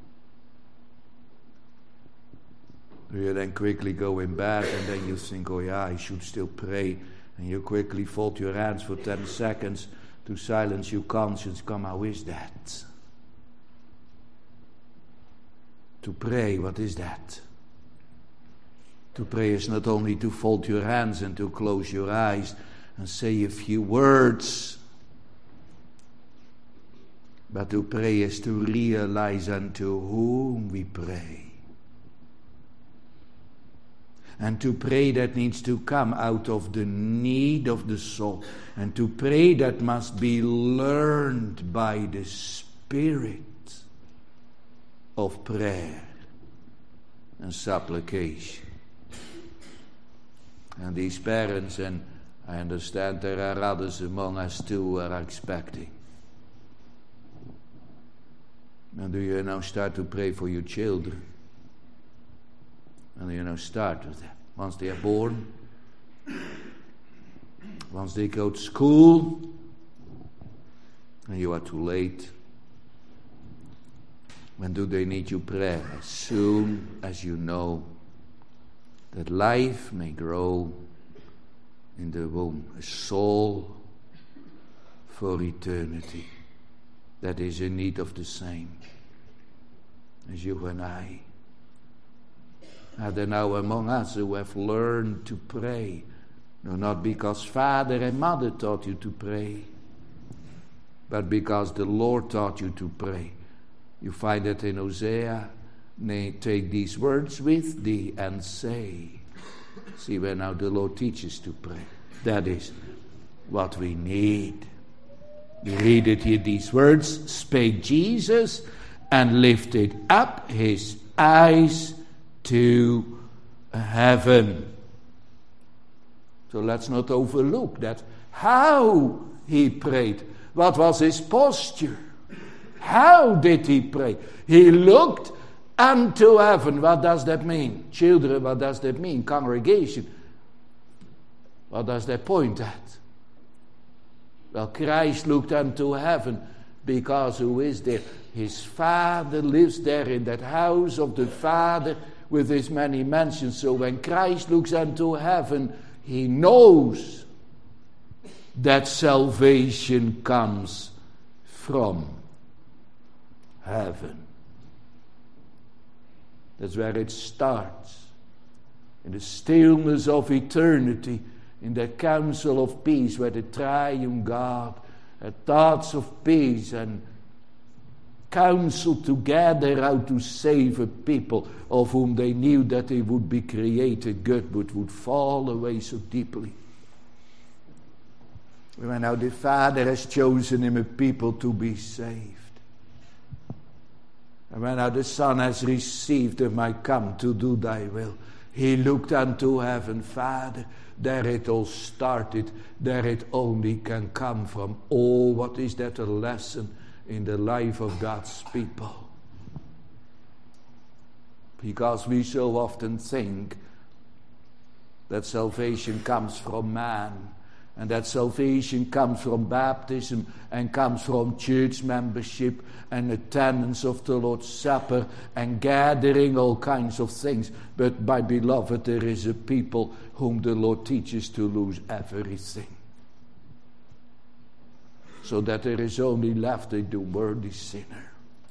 Do you then quickly go in bed and then you think, oh yeah, I should still pray. And you quickly fold your hands for 10 seconds to silence your conscience. Come, how is that? To pray, what is that? To pray is not only to fold your hands and to close your eyes and say a few words. But to pray is to realize unto whom we pray. And to pray, that needs to come out of the need of the soul. And to pray, that must be learned by the spirit of prayer and supplication. And these parents, and I understand there are others among us too who are expecting. And do you now start to pray for your children? And you now start with them. Once they are born, once they go to school, and you are too late. When do they need your prayer? As soon as you know that life may grow in the womb, a soul for eternity that is in need of the same as you and I. Are there now among us who have learned to pray? No, not because father and mother taught you to pray, but because the Lord taught you to pray. You find it in Hosea. Nay, take these words with thee and say, See where now the Lord teaches to pray. That is what we need. We read it here, these words, spake Jesus and lifted up his eyes to heaven. So let's not overlook that. How he prayed. What was his posture? How did he pray? He looked unto heaven. What does that mean? Children, what does that mean? Congregation. What does that point at? Well, Christ looked unto heaven because who is there? His Father lives there in that house of the Father with his many mansions. So when Christ looks unto heaven, he knows that salvation comes from heaven. That's where it starts. In the stillness of eternity, in that council of peace where the triune God had thoughts of peace and counseled together how to save a people of whom they knew that they would be created good but would fall away so deeply. When now the Father has chosen him a people to be saved. And when now the Son has received him, I come to do thy will. He looked unto heaven, Father, there it all started, there it only can come from. Oh, what is that a lesson in the life of God's people? Because we so often think that salvation comes from man, and that salvation comes from baptism and comes from church membership and attendance of the Lord's Supper and gathering all kinds of things. But my beloved, there is a people whom the Lord teaches to lose everything, so that there is only left a worthy sinner.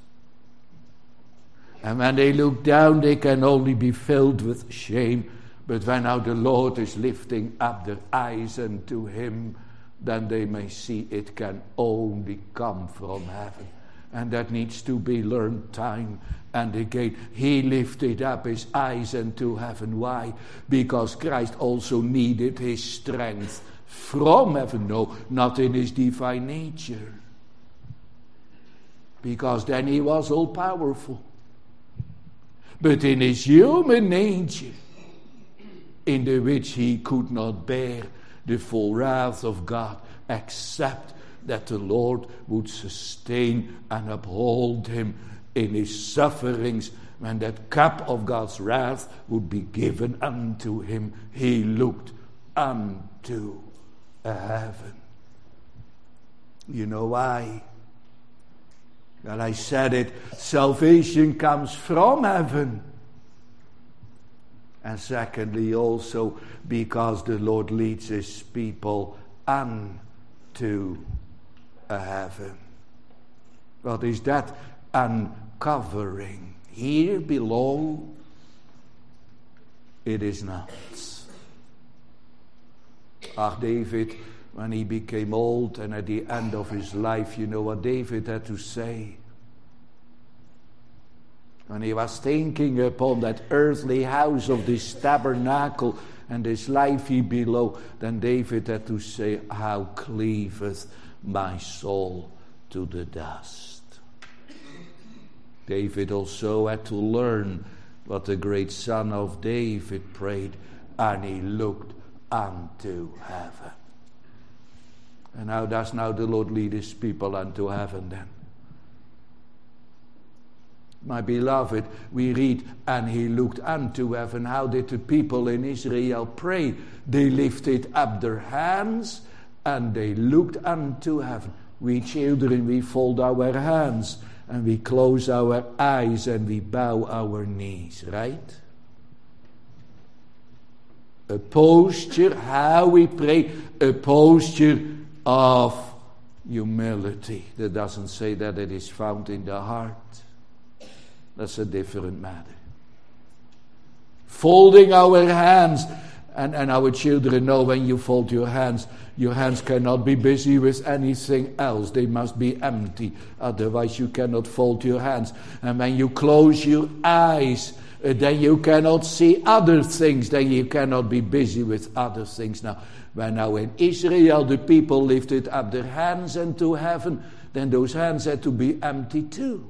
And when they look down, they can only be filled with shame. But when now the Lord is lifting up their eyes unto him, then they may see it can only come from heaven. And that needs to be learned time and again. He lifted up his eyes unto heaven. Why? Because Christ also needed his strength from heaven. No, not in his divine nature. Because then he was all powerful. But in his human nature, in the which he could not bear the full wrath of God, except that the Lord would sustain and uphold him in his sufferings. When that cup of God's wrath would be given unto him, he looked unto heaven. You know why? Well, I said it, salvation comes from heaven. And secondly, also because the Lord leads his people unto heaven. What is that? Uncovering. Here below, it is not. David, when he became old and at the end of his life, you know what David had to say? When he was thinking upon that earthly house of this tabernacle and this life here below, then David had to say, how cleaveth my soul to the dust. David also had to learn what the great son of David prayed, and he looked unto heaven. And how does now the Lord lead his people unto heaven then? My beloved, we read, and he looked unto heaven. How did the people in Israel pray? They lifted up their hands and they looked unto heaven. We children, we fold our hands and we close our eyes and we bow our knees, right? A posture, how we pray, a posture of humility. That doesn't say that it is found in the heart. That's a different matter. Folding our hands, and our children know when you fold your hands cannot be busy with anything else. They must be empty. Otherwise you cannot fold your hands. And when you close your eyes, then you cannot see other things, then you cannot be busy with other things. Now, when in Israel the people lifted up their hands unto heaven, then those hands had to be empty too.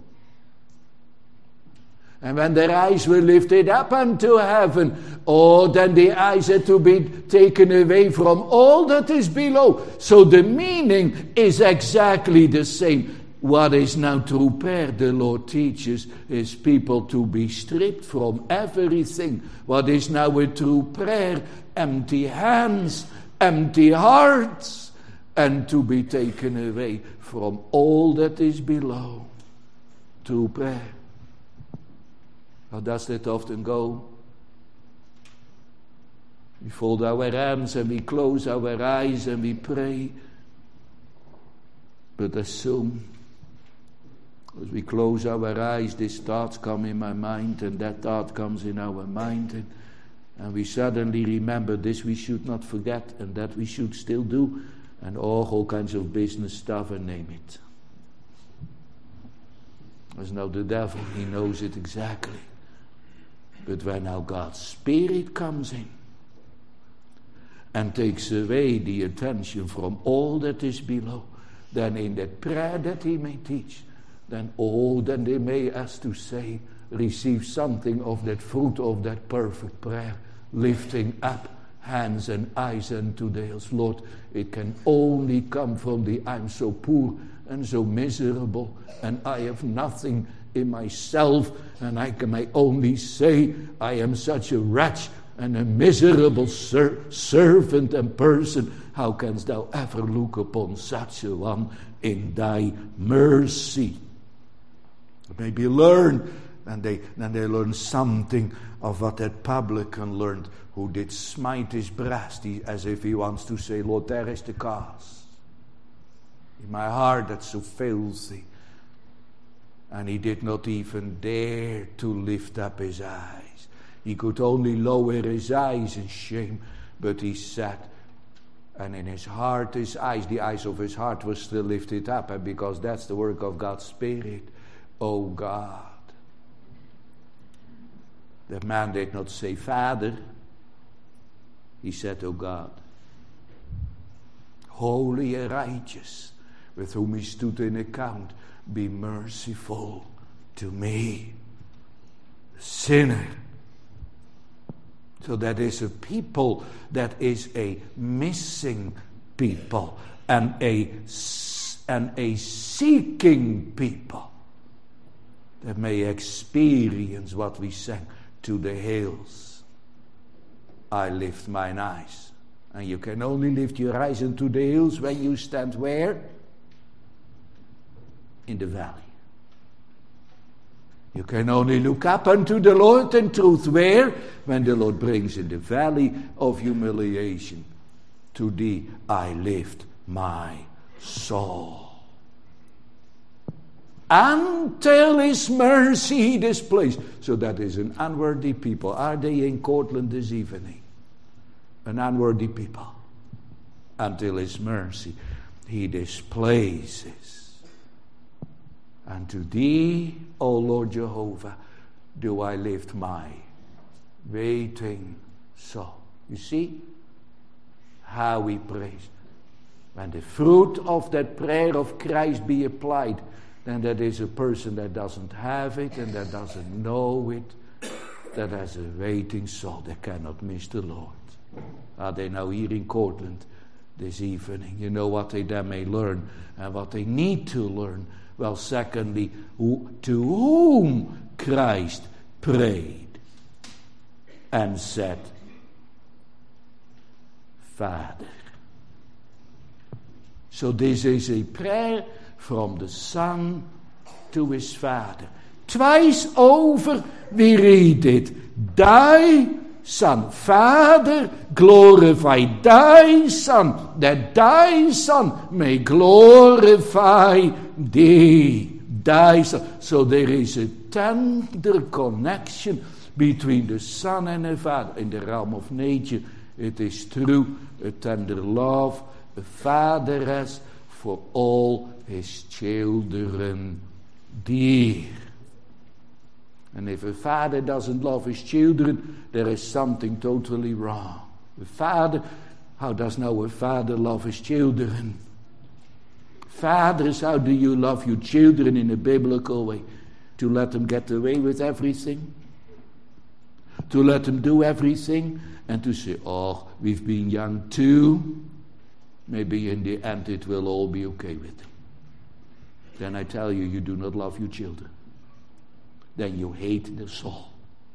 And when their eyes were lifted up unto heaven, then the eyes had to be taken away from all that is below. So the meaning is exactly the same. What is now true prayer, the Lord teaches, is people to be stripped from everything. What is now a true prayer? Empty hands, empty hearts, and to be taken away from all that is below. True prayer. How does that often go? We fold our hands and we close our eyes and we pray. But as soon as we close our eyes, these thoughts come in my mind and that thought comes in our mind. And we suddenly remember this we should not forget and that we should still do. And all kinds of business stuff and name it. As now the devil, he knows it exactly. But when now God's Spirit comes in and takes away the attention from all that is below, then in that prayer that he may teach, then they may, as to say, receive something of that fruit of that perfect prayer, lifting up hands and eyes unto the hills. Lord, it can only come from the I'm so poor and so miserable, and I have nothing in myself, and I may only say I am such a wretch and a miserable servant and person. How canst thou ever look upon such a one in thy mercy? Maybe learn, and they learn something of what that publican learned, who did smite his breast, as if he wants to say, Lord, there is the cause. In my heart that's so filthy. And he did not even dare to lift up his eyes. He could only lower his eyes in shame. But he sat, and in his heart, the eyes of his heart were still lifted up. And because that's the work of God's Spirit, oh God. The man did not say, Father. He said, oh God. Holy and righteous, with whom he stood in account, be merciful to me, sinner. So that is a people that is a missing people and a seeking people that may experience what we sang, to the hills I lift mine eyes. And you can only lift your eyes into the hills when you stand where? In the valley. You can only look up unto the Lord in truth. Where? When the Lord brings in the valley of humiliation. To thee I lift my soul. Until his mercy he displays. So that is an unworthy people. Are they in Cortland this evening? An unworthy people. Until his mercy he displays. And to thee, O Lord Jehovah, do I lift my waiting soul. You see how we praise. When the fruit of that prayer of Christ be applied, then that is a person that doesn't have it and that doesn't know it, that has a waiting soul that cannot miss the Lord. Are they now here in Cortland this evening? You know what they then may learn and what they need to learn. Well, secondly, to whom Christ prayed and said, Father. So this is a prayer from the Son to his Father. Twice over we read it. Thy Son, Father, glorify thy Son, that thy Son may glorify thee, thy Son. So there is a tender connection between the Son and the Father. In the realm of nature, it is true, a tender love a father has for all his children dear. And if a father doesn't love his children, there is something totally wrong. How does now a father love his children? Fathers, how do you love your children in a biblical way? To let them get away with everything? To let them do everything? And to say, oh, we've been young too. Maybe in the end it will all be okay with them. Then I tell you, you do not love your children. Then you hate the soul.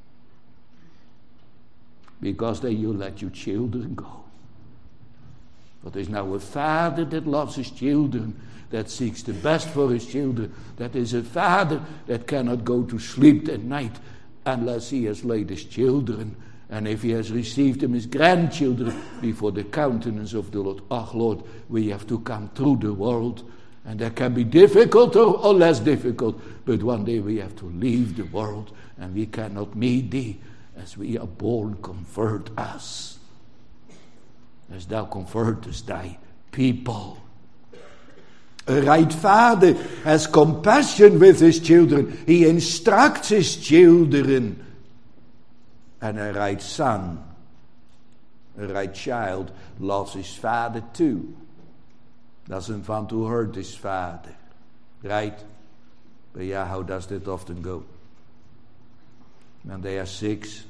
Because then you let your children go. But there's now a father that loves his children, that seeks the best for his children. That is a father that cannot go to sleep at night unless he has laid his children. And if he has received them as grandchildren before the countenance of the Lord. Oh Lord, we have to come through the world. And that can be difficult or less difficult. But one day we have to leave the world. And we cannot meet thee as we are born. Convert us. As thou convertest thy people. A right father has compassion with his children. He instructs his children. And a right son, a right child, loves his father too. Doesn't want to hurt his father. Right? But yeah, how does that often go? When they are 6,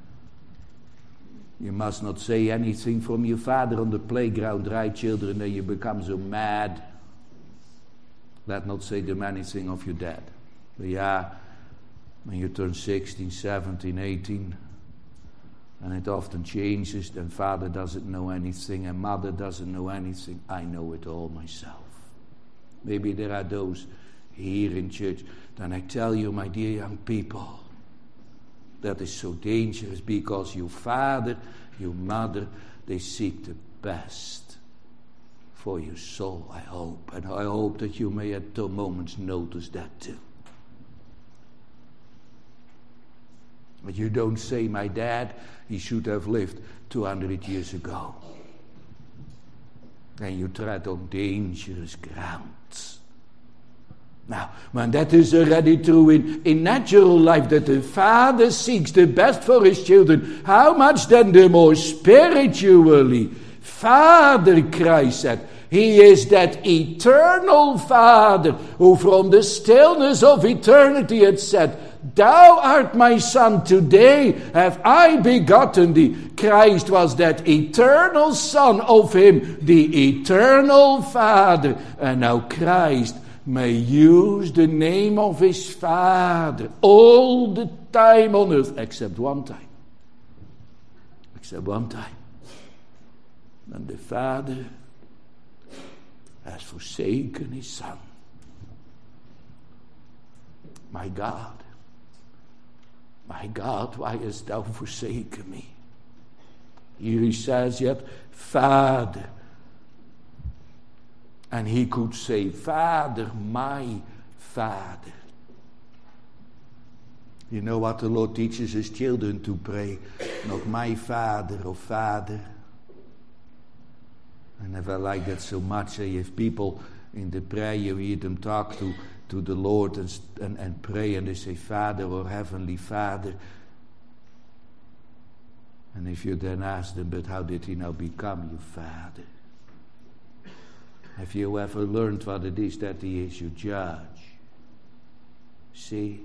you must not say anything from your father on the playground, right, children? Then you become so mad. Let not say them anything of your dad. But yeah, when you turn 16, 17, 18, and it often changes, then father doesn't know anything and mother doesn't know anything. I know it all myself. Maybe there are those here in church. Then I tell you, my dear young people, that is so dangerous, because your father, your mother, they seek the best for your soul, I hope. And I hope that you may at the moments notice that too. But you don't say, my dad, he should have lived 200 years ago. And you tread on dangerous grounds. Now, when that is already true in natural life, that the father seeks the best for his children, how much then the more spiritually? Father, Christ said, he is that eternal Father who from the stillness of eternity had said, thou art my son, today have I begotten thee. Christ was that eternal Son of him, the eternal Father. And now Christ may use the name of his Father all the time on earth, except one time. Except one time. When the Father has forsaken his Son. My God, why hast thou forsaken me? Here he says yet, Father. And he could say, Father, my Father. You know what the Lord teaches his children to pray? Not my Father or Father. I never like that so much. If people in the prayer, you hear them talk to the Lord and pray, and they say, Father or Heavenly Father. And if you then ask them, but how did he now become your Father? Have you ever learned what it is that he is your judge? See?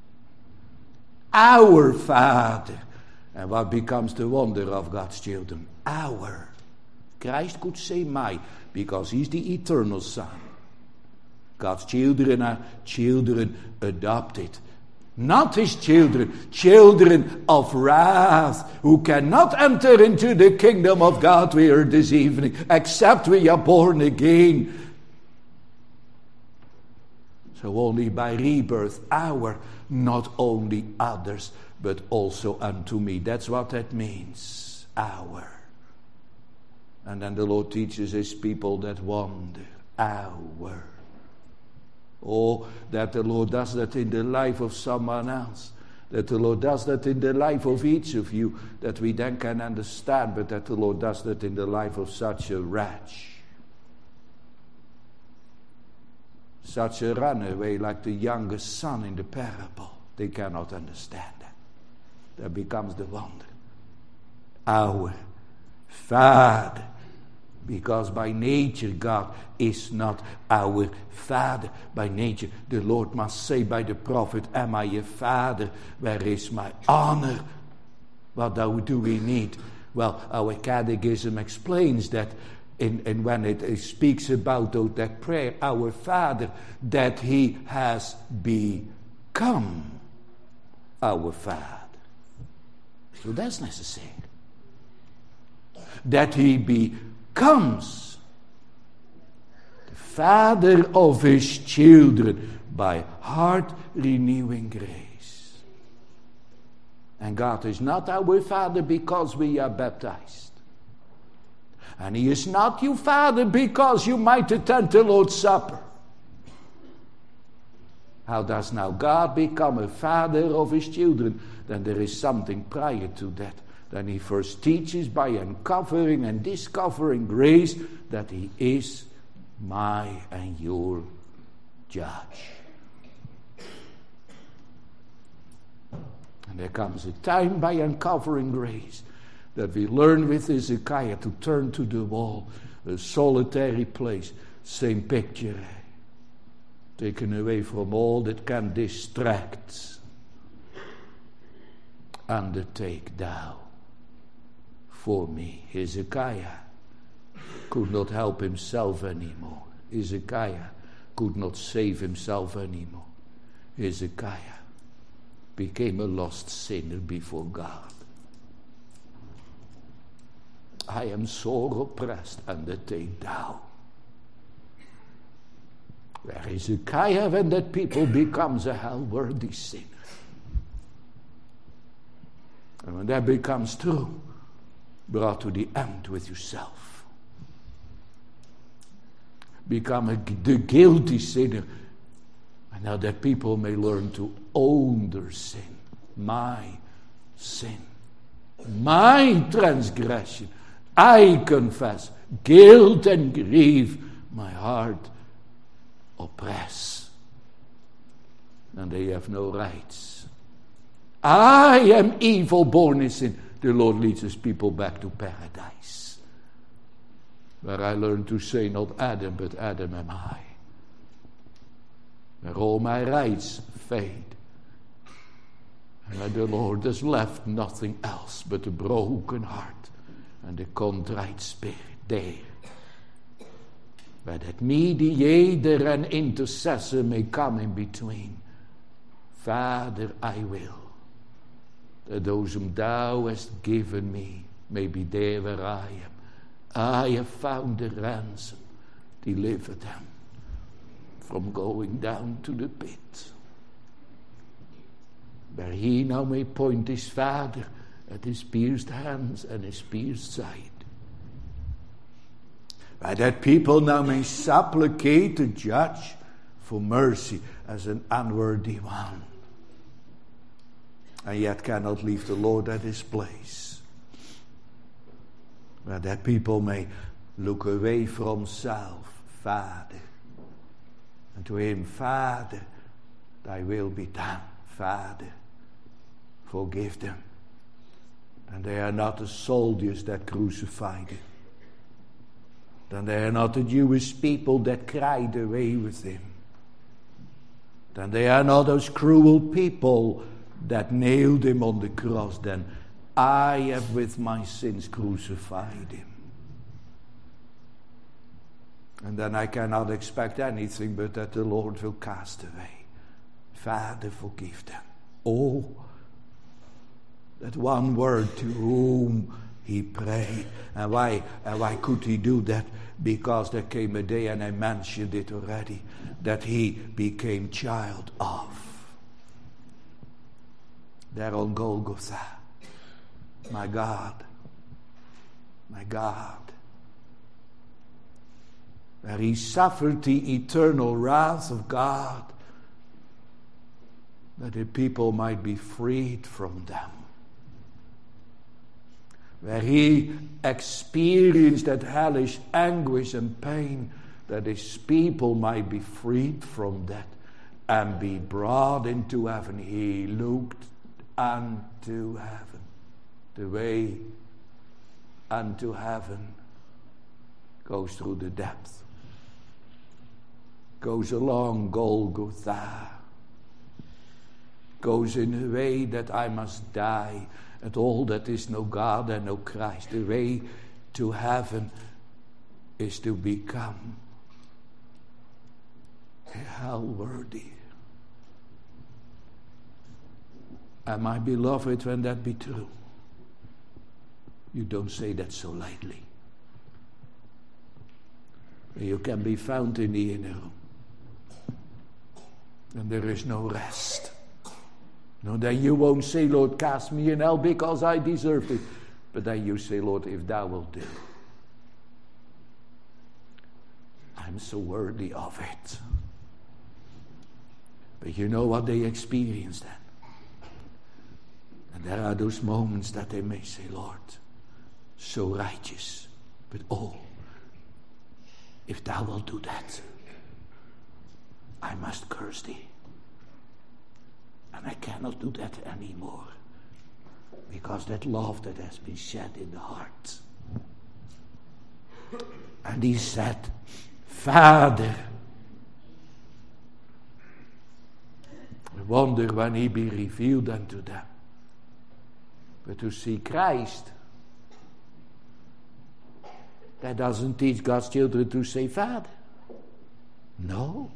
Our Father. And what becomes the wonder of God's children? Our. Christ could say my, because he's the eternal Son. God's children are children adopted. Not his children, children of wrath, who cannot enter into the kingdom of God we heard this evening, except we are born again. So only by rebirth, our, not only others, but also unto me. That's what that means, our. And then the Lord teaches his people that wonder, our. Oh, that the Lord does that in the life of someone else. That the Lord does that in the life of each of you, that we then can understand, but that the Lord does that in the life of such a wretch. Such a runaway like the youngest son in the parable. They cannot understand that. That becomes the wonder. Our Father. Because by nature God is not our Father. By nature the Lord must say by the prophet, am I a father? Where is my honor? What do we need? Well, our catechism explains that and when it speaks about that prayer, our Father, that he has become our Father. So that's necessary. That he becomes the Father of his children by heart-renewing grace. And God is not our Father because we are baptized. And he is not your Father because you might attend the Lord's Supper. How does now God become a Father of his children? Then there is something prior to that. Then he first teaches by uncovering and discovering grace that he is my and your judge. And there comes a time by uncovering grace that we learn with Hezekiah to turn to the wall, a solitary place, same picture, taken away from all that can distract. Undertake thou for me. Hezekiah could not help himself anymore. Hezekiah could not save himself anymore. Hezekiah became a lost sinner before God. I am sore oppressed, undertake thou. Where Hezekiah, when that people becomes a hell-worthy sinner. And when that becomes true, brought to the end with yourself. Become the guilty sinner. And now that people may learn to own their sin. My sin. My transgression. I confess. Guilt and grief. My heart oppress. And they have no rights. I am evil, born in sin. The Lord leads his people back to paradise. Where I learn to say not Adam, but Adam am I. Where all my rights fade. And where the Lord has left nothing else but a broken heart and a contrite spirit there. Where that mediator and intercessor may come in between. Father, I will. That those whom thou hast given me may be there where I am. I have found the ransom. Deliver them from going down to the pit. Where he now may point his Father at his pierced hands and his pierced side. Where that people now may supplicate the judge for mercy as an unworthy one. And yet cannot leave the Lord at his place. Where that people may look away from self, Father. And to him, Father, thy will be done. Father, forgive them. And they are not the soldiers that crucified him. Then they are not the Jewish people that cried away with him. Then they are not those cruel people that nailed him on the cross. Then I have with my sins crucified him. And then I cannot expect anything but that the Lord will cast away. Father, forgive them. Oh, that one word, to whom he prayed. And why could he do that? Because there came a day, and I mentioned it already, that he became child of. There on Golgotha. My God. My God. Where he suffered the eternal wrath of God, that the people might be freed from them. Where he experienced that hellish anguish and pain, that his people might be freed from that and be brought into heaven. He looked unto heaven. The way unto heaven goes through the depth, goes along Golgotha, goes in a way that I must die, and all that is no God and no Christ. The way to heaven is to become hell worthy. And my beloved, when that be true, you don't say that so lightly. You can be found in the inner room, and there is no rest. No, then you won't say, Lord, cast me in hell because I deserved it. But then you say, Lord, if thou wilt do, I'm so worthy of it. But you know what they experience then? And there are those moments that they may say, Lord, so righteous, but oh, if thou wilt do that, I must curse thee. And I cannot do that anymore, because that love that has been shed in the heart. And he said, Father, I wonder when he be revealed unto them. But to see Christ, that doesn't teach God's children to say Father. No.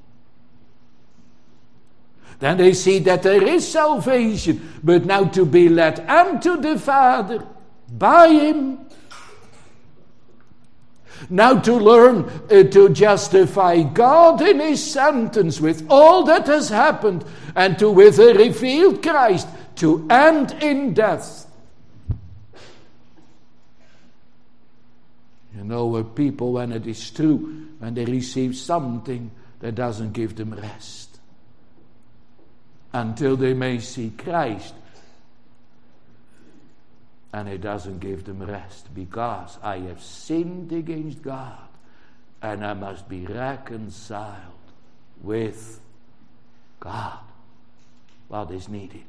Then they see that there is salvation, but now to be led unto the Father by him. Now to learn to justify God in his sentence with all that has happened, and to with a revealed Christ to end in death. You know, people, when it is true, when they receive something that doesn't give them rest, until they may see Christ, and it doesn't give them rest, because I have sinned against God, and I must be reconciled with God. What is needed?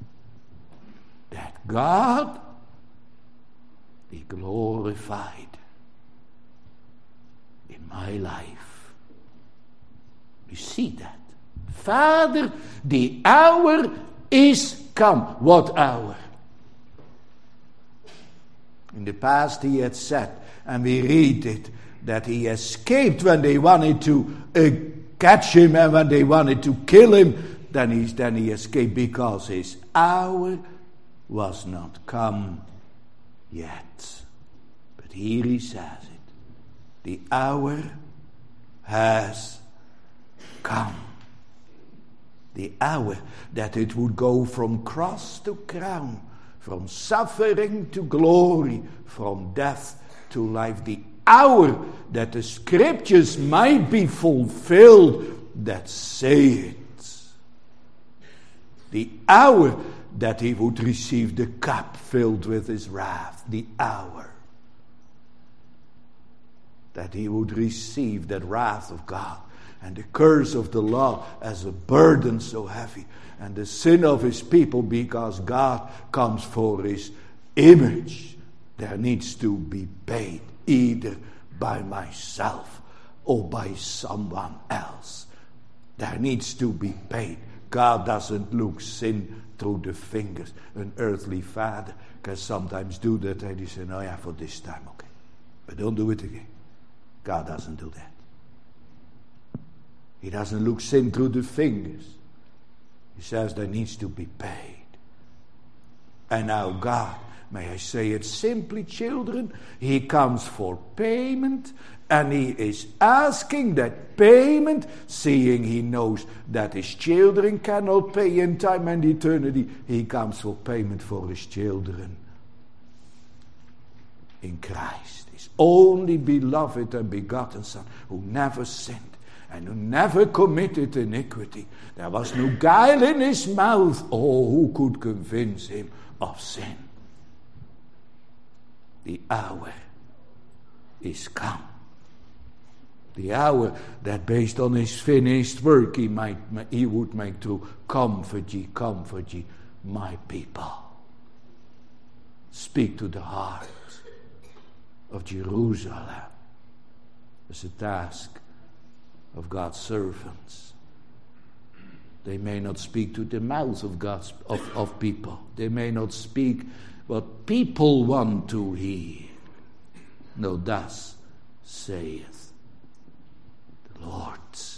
That God be glorified in my life. You see that? Father, the hour is come. What hour? In the past he had said, and we read it, that he escaped when they wanted to catch him, and when they wanted to kill him, then he escaped because his hour was not come yet. But here he says it. The hour has come. The hour that it would go from cross to crown, from suffering to glory, from death to life. The hour that the scriptures might be fulfilled that say it. The hour that he would receive the cup filled with his wrath. The hour that he would receive that wrath of God and the curse of the law as a burden so heavy, and the sin of his people, because God comes for his image. There needs to be paid, either by myself or by someone else. There needs to be paid. God doesn't look sin through the fingers. An earthly father can sometimes do that, and he says, oh yeah, for this time, okay. But don't do it again. God doesn't do that. He doesn't look sin through the fingers. He says there needs to be paid. And now God, may I say it simply, children, he comes for payment, and he is asking that payment, seeing he knows that his children cannot pay in time and eternity. He comes for payment for his children in Christ, his only beloved and begotten Son, who never sinned and who never committed iniquity. There was no guile in his mouth. Oh, who could convince him of sin? The hour is come. The hour that based on his finished work he would make to comfort ye, my people. Speak to the heart of Jerusalem. It's a task of God's servants. They may not speak to the mouths of people. They may not speak what people want to hear. No, thus saith the Lord.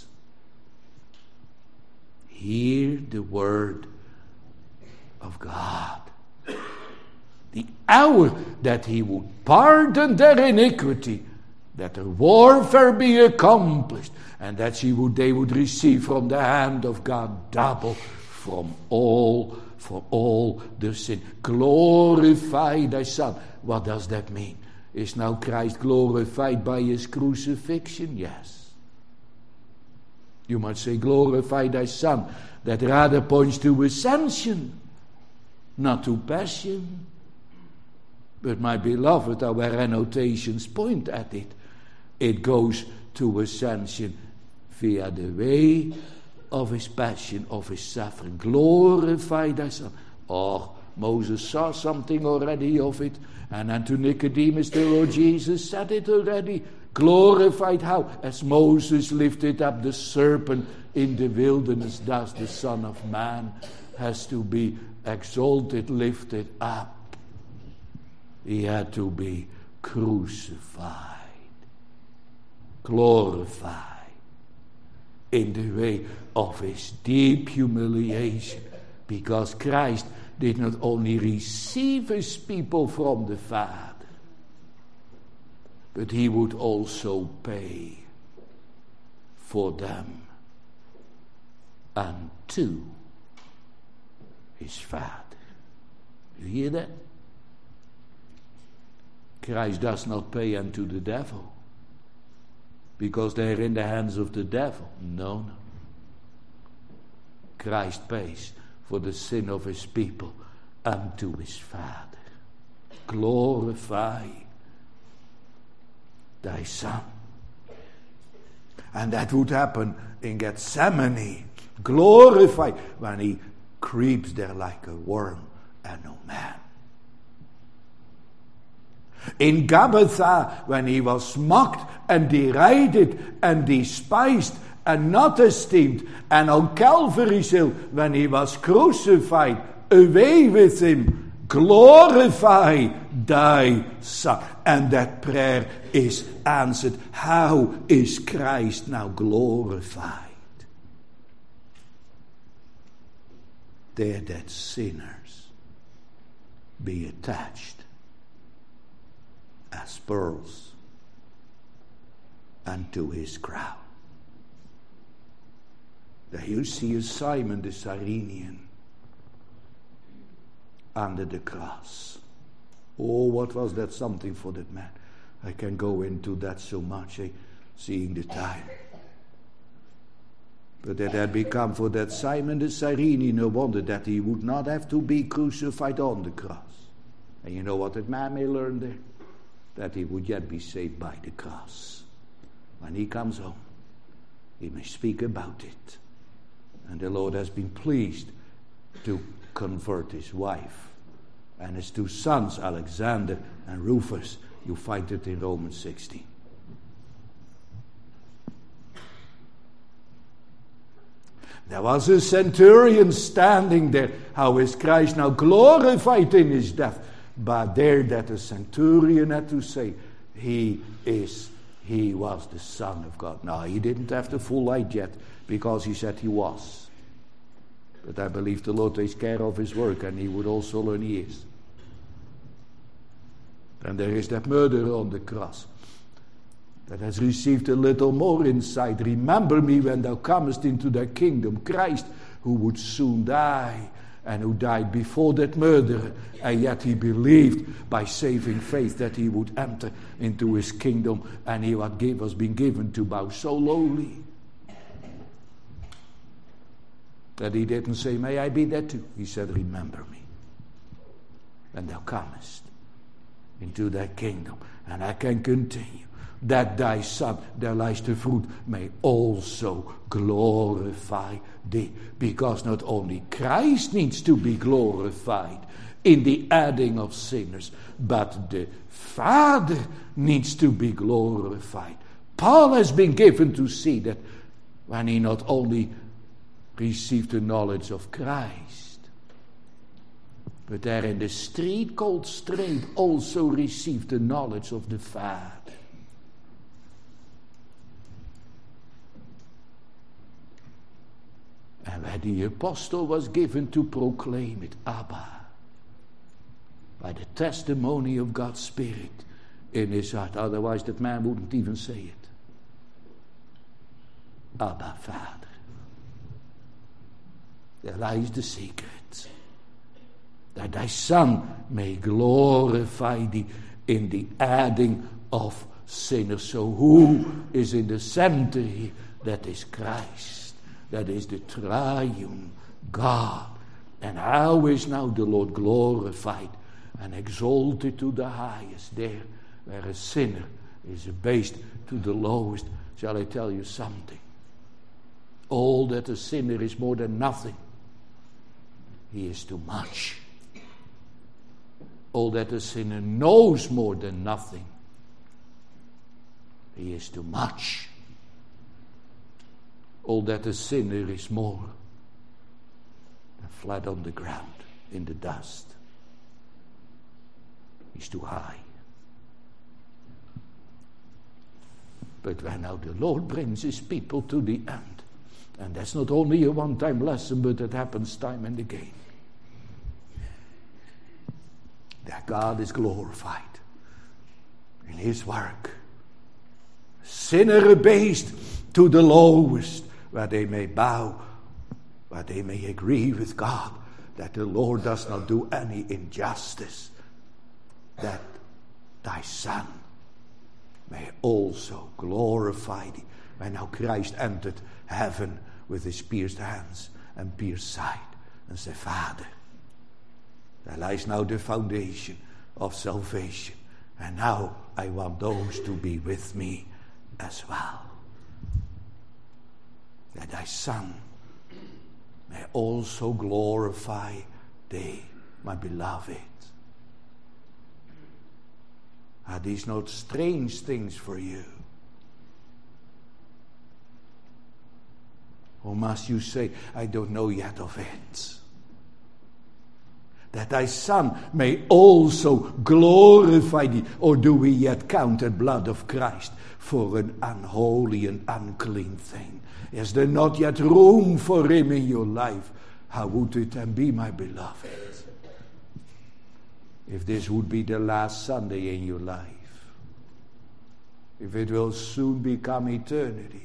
Hear the word of God. The hour that he would pardon their iniquity, that their warfare be accomplished, and that they would receive from the hand of God double for all their sin. Glorify thy Son. What does that mean? Is now Christ glorified by his crucifixion? Yes. You might say, glorify thy Son. That rather points to ascension, not to passion. But my beloved, our annotations point at it. It goes to ascension via the way of his passion, of his suffering. Glorify thy Son. Oh, Moses saw something already of it. And unto Nicodemus the Lord Jesus said it already. Glorified how? As Moses lifted up the serpent in the wilderness, thus the Son of Man has to be exalted, lifted up. He had to be crucified, glorified in the way of his deep humiliation, because Christ did not only receive his people from the Father, but he would also pay for them unto his Father. You hear that? Christ does not pay unto the devil because they're in the hands of the devil. No. Christ pays for the sin of his people unto his Father. Glorify thy Son. And that would happen in Gethsemane. Glorify when he creeps there like a worm and no man. In Gabbatha, when he was mocked and derided and despised and not esteemed, and on Calvary's hill, when he was crucified, away with him, glorify thy Son. And that prayer is answered. How is Christ now glorified? There that sinners be attached as pearls unto his crown. There you see Simon the Cyrenian under the cross. Oh, what was that something for that man? I can go into that so much, seeing the time. But that had become for that Simon the Cyrenian no wonder that he would not have to be crucified on the cross. And you know what that man may learn there? That he would yet be saved by the cross. When he comes home, he may speak about it. And the Lord has been pleased to convert his wife and his two sons, Alexander and Rufus. You find it in Romans 16. There was a centurion standing there. How is Christ now glorified in his death? But there that the centurion had to say, he was the Son of God. Now, he didn't have the full light yet, because he said he was. But I believe the Lord takes care of his work, and he would also learn he is. And there is that murderer on the cross that has received a little more insight. Remember me when thou comest into thy kingdom. Christ, who would soon die, and who died before that murderer, and yet he believed by saving faith that he would enter into his kingdom, and he was being given to bow so lowly that he didn't say, may I be there too? He said, remember me when thou comest into thy kingdom. And I can continue. that thy Son, there lies the fruit, may also glorify thee. Because not only Christ needs to be glorified in the adding of sinners, but the Father needs to be glorified. Paul has been given to see that when he not only received the knowledge of Christ, but there in the street called Straight also received the knowledge of the Father. And where the apostle was given to proclaim it, Abba, by the testimony of God's Spirit in his heart. Otherwise that man wouldn't even say it. Abba, Father. There lies the secret. That thy Son may glorify thee in the adding of sinners. So who is in the center here? That is Christ. That is the triune God. And how is now the Lord glorified and exalted to the highest? There where a sinner is abased to the lowest. Shall I tell you something? All that a sinner is more than nothing, he is too much. All that a sinner knows more than nothing, he is too much. All that a sinner is more than flat on the ground in the dust, he's too high. But when now the Lord brings his people to the end, and that's not only a one-time lesson, but it happens time and again, that God is glorified in his work. Sinner abased to the lowest, where they may bow, where they may agree with God that the Lord does not do any injustice, that thy Son may also glorify thee. When now Christ entered heaven with his pierced hands and pierced side, and said, Father, there lies now the foundation of salvation, and now I want those to be with me as well. That thy Son may also glorify thee, my beloved. Are these not strange things for you? Or must you say, I don't know yet of it? That thy Son may also glorify thee. Or do we yet count the blood of Christ for an unholy and unclean thing? Is there not yet room for him in your life? How would it then be, my beloved, if this would be the last Sunday in your life? If it will soon become eternity?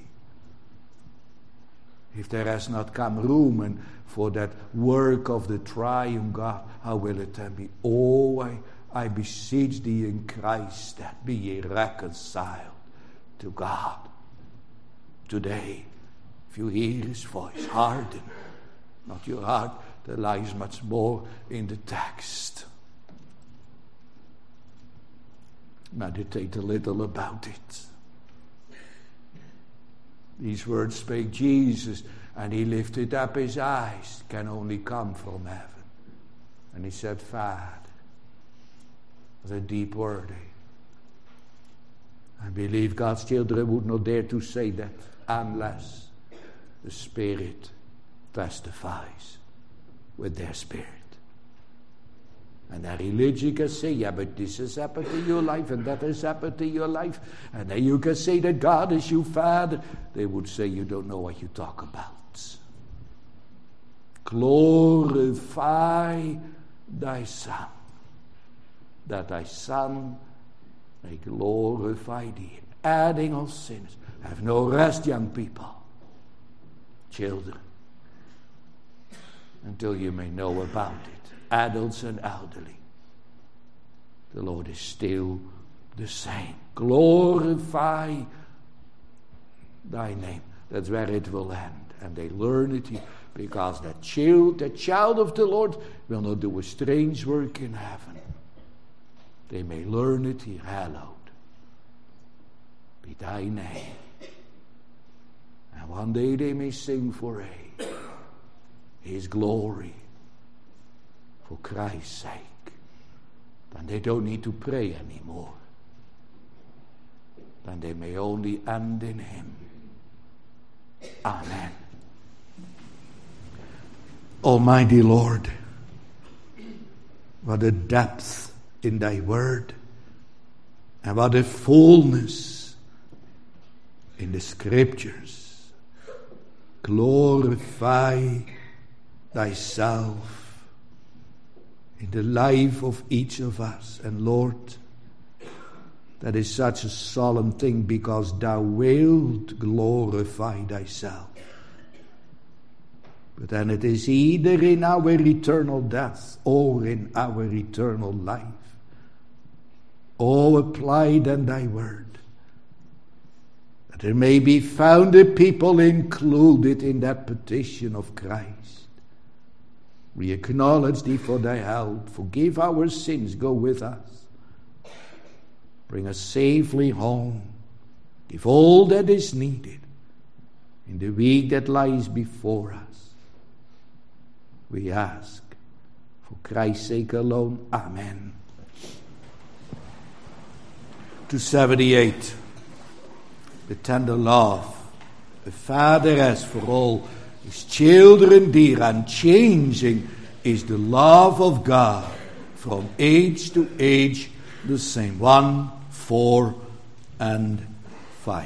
If there has not come room for that work of the triune God, how will it then be? Oh, I beseech thee in Christ that be ye reconciled to God. Today, if you hear his voice, harden not your heart. There lies much more in the text. Meditate a little about it. These words spake Jesus, and he lifted up his eyes, can only come from heaven. And he said, Father. It was a deep word. I believe God's children would not dare to say that unless the Spirit testifies with their spirit. And the religion can say, yeah, but this has happened in your life and that has happened in your life. And then you can say that God is your Father. They would say you don't know what you talk about. Glorify thy Son, that thy Son may glorify thee. Adding of sinners. Have no rest, young people. Children. Until you may know about it. Adults and elderly. The Lord is still the same. Glorify thy name. That's where it will end. And they learn it here. Because the child of the Lord will not do a strange work in heaven. They may learn it here. Hallowed thy name. And one day they may sing for his glory, for Christ's sake. Then they don't need to pray anymore. Then they may only end in him. Amen. Almighty Lord, what a depth in thy word, and what a fullness in the scriptures. Glorify thyself in the life of each of us. And Lord, that is such a solemn thing, because thou wilt glorify thyself. But then it is either in our eternal death or in our eternal life. All applied in thy word. That there may be found a people included in that petition of Christ. We acknowledge thee for thy help. Forgive our sins. Go with us. Bring us safely home. Give all that is needed in the week that lies before us. We ask for Christ's sake alone. Amen. 278. The tender love a father has for all his children dear, and changing is the love of God from age to age the same. 1, 4, and 5.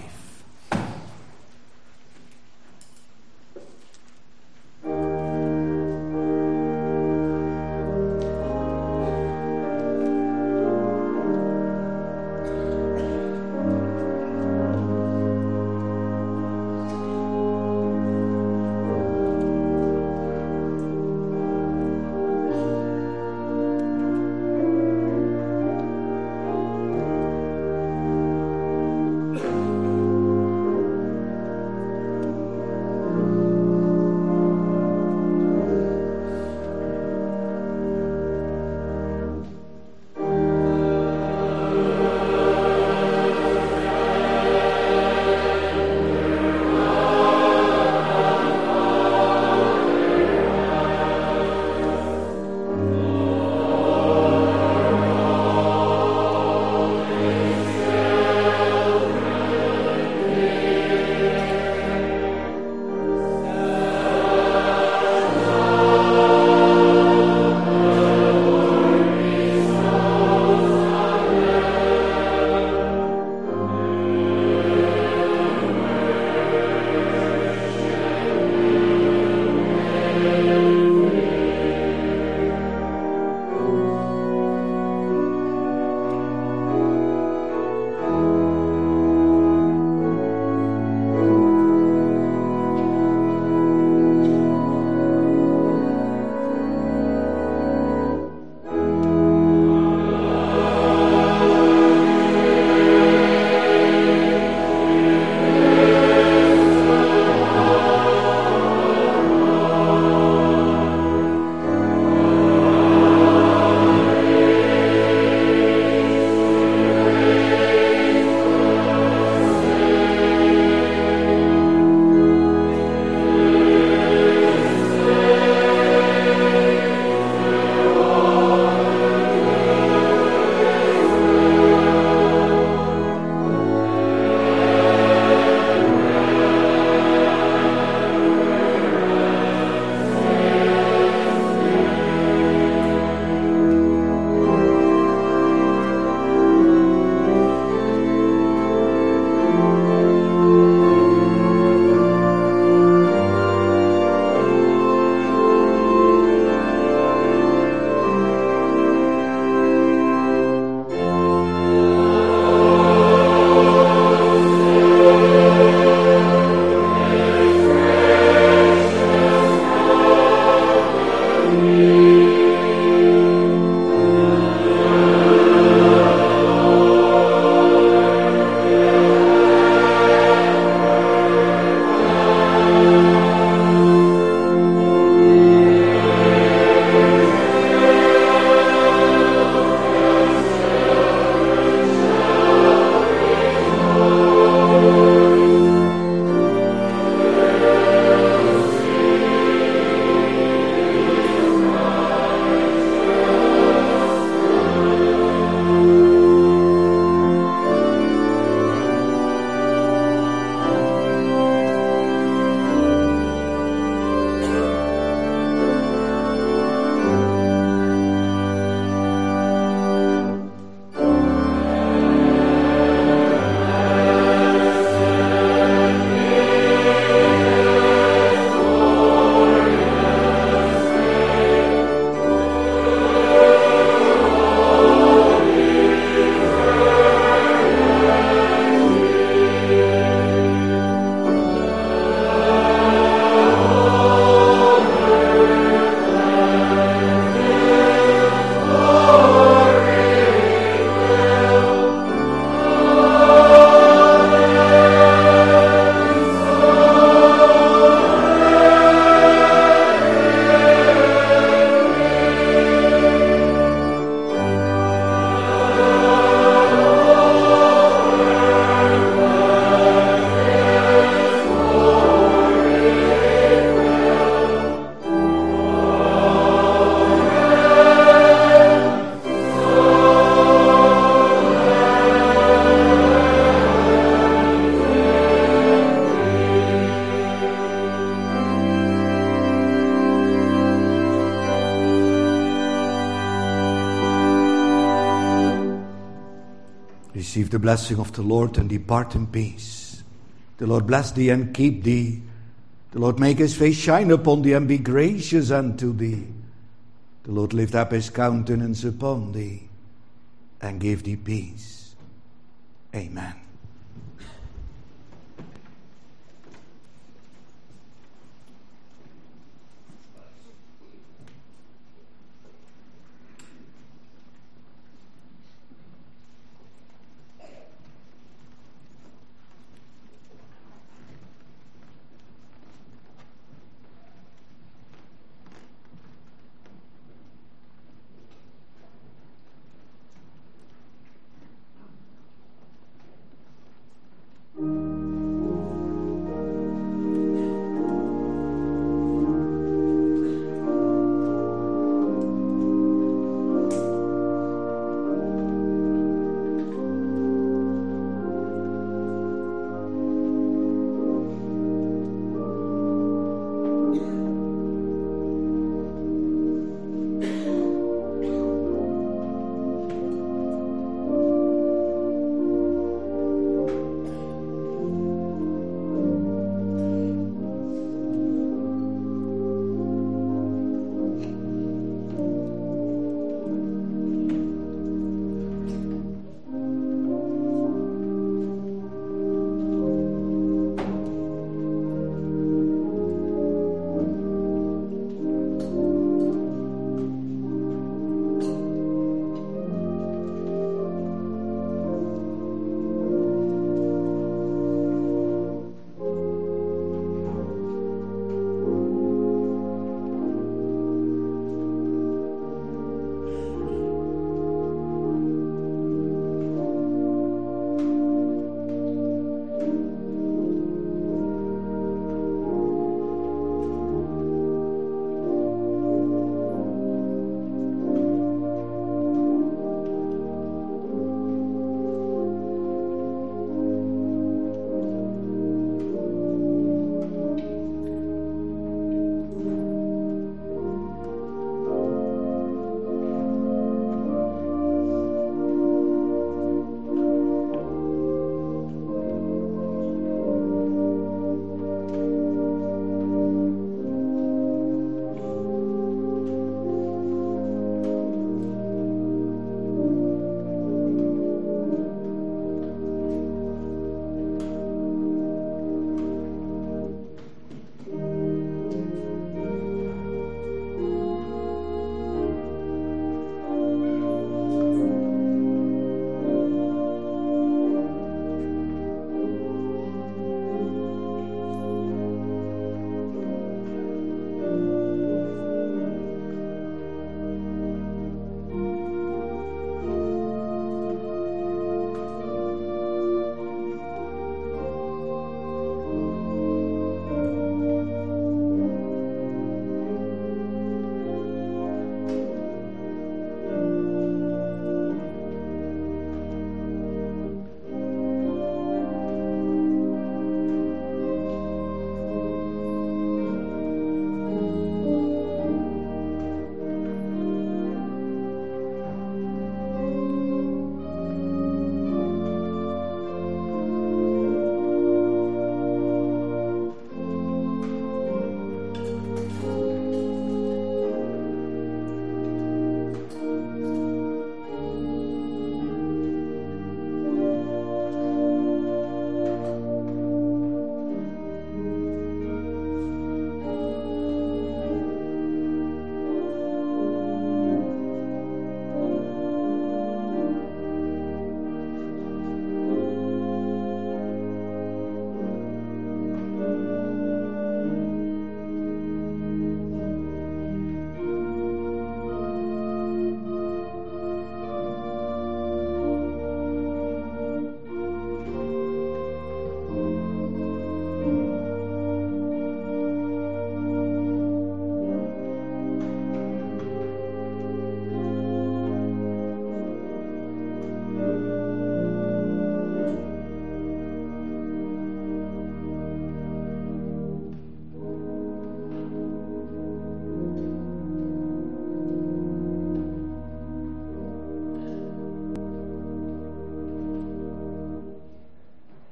the blessing of the Lord and depart in peace. The Lord bless thee and keep thee. The Lord make his face shine upon thee and be gracious unto thee. The Lord lift up his countenance upon thee and give thee peace. Amen.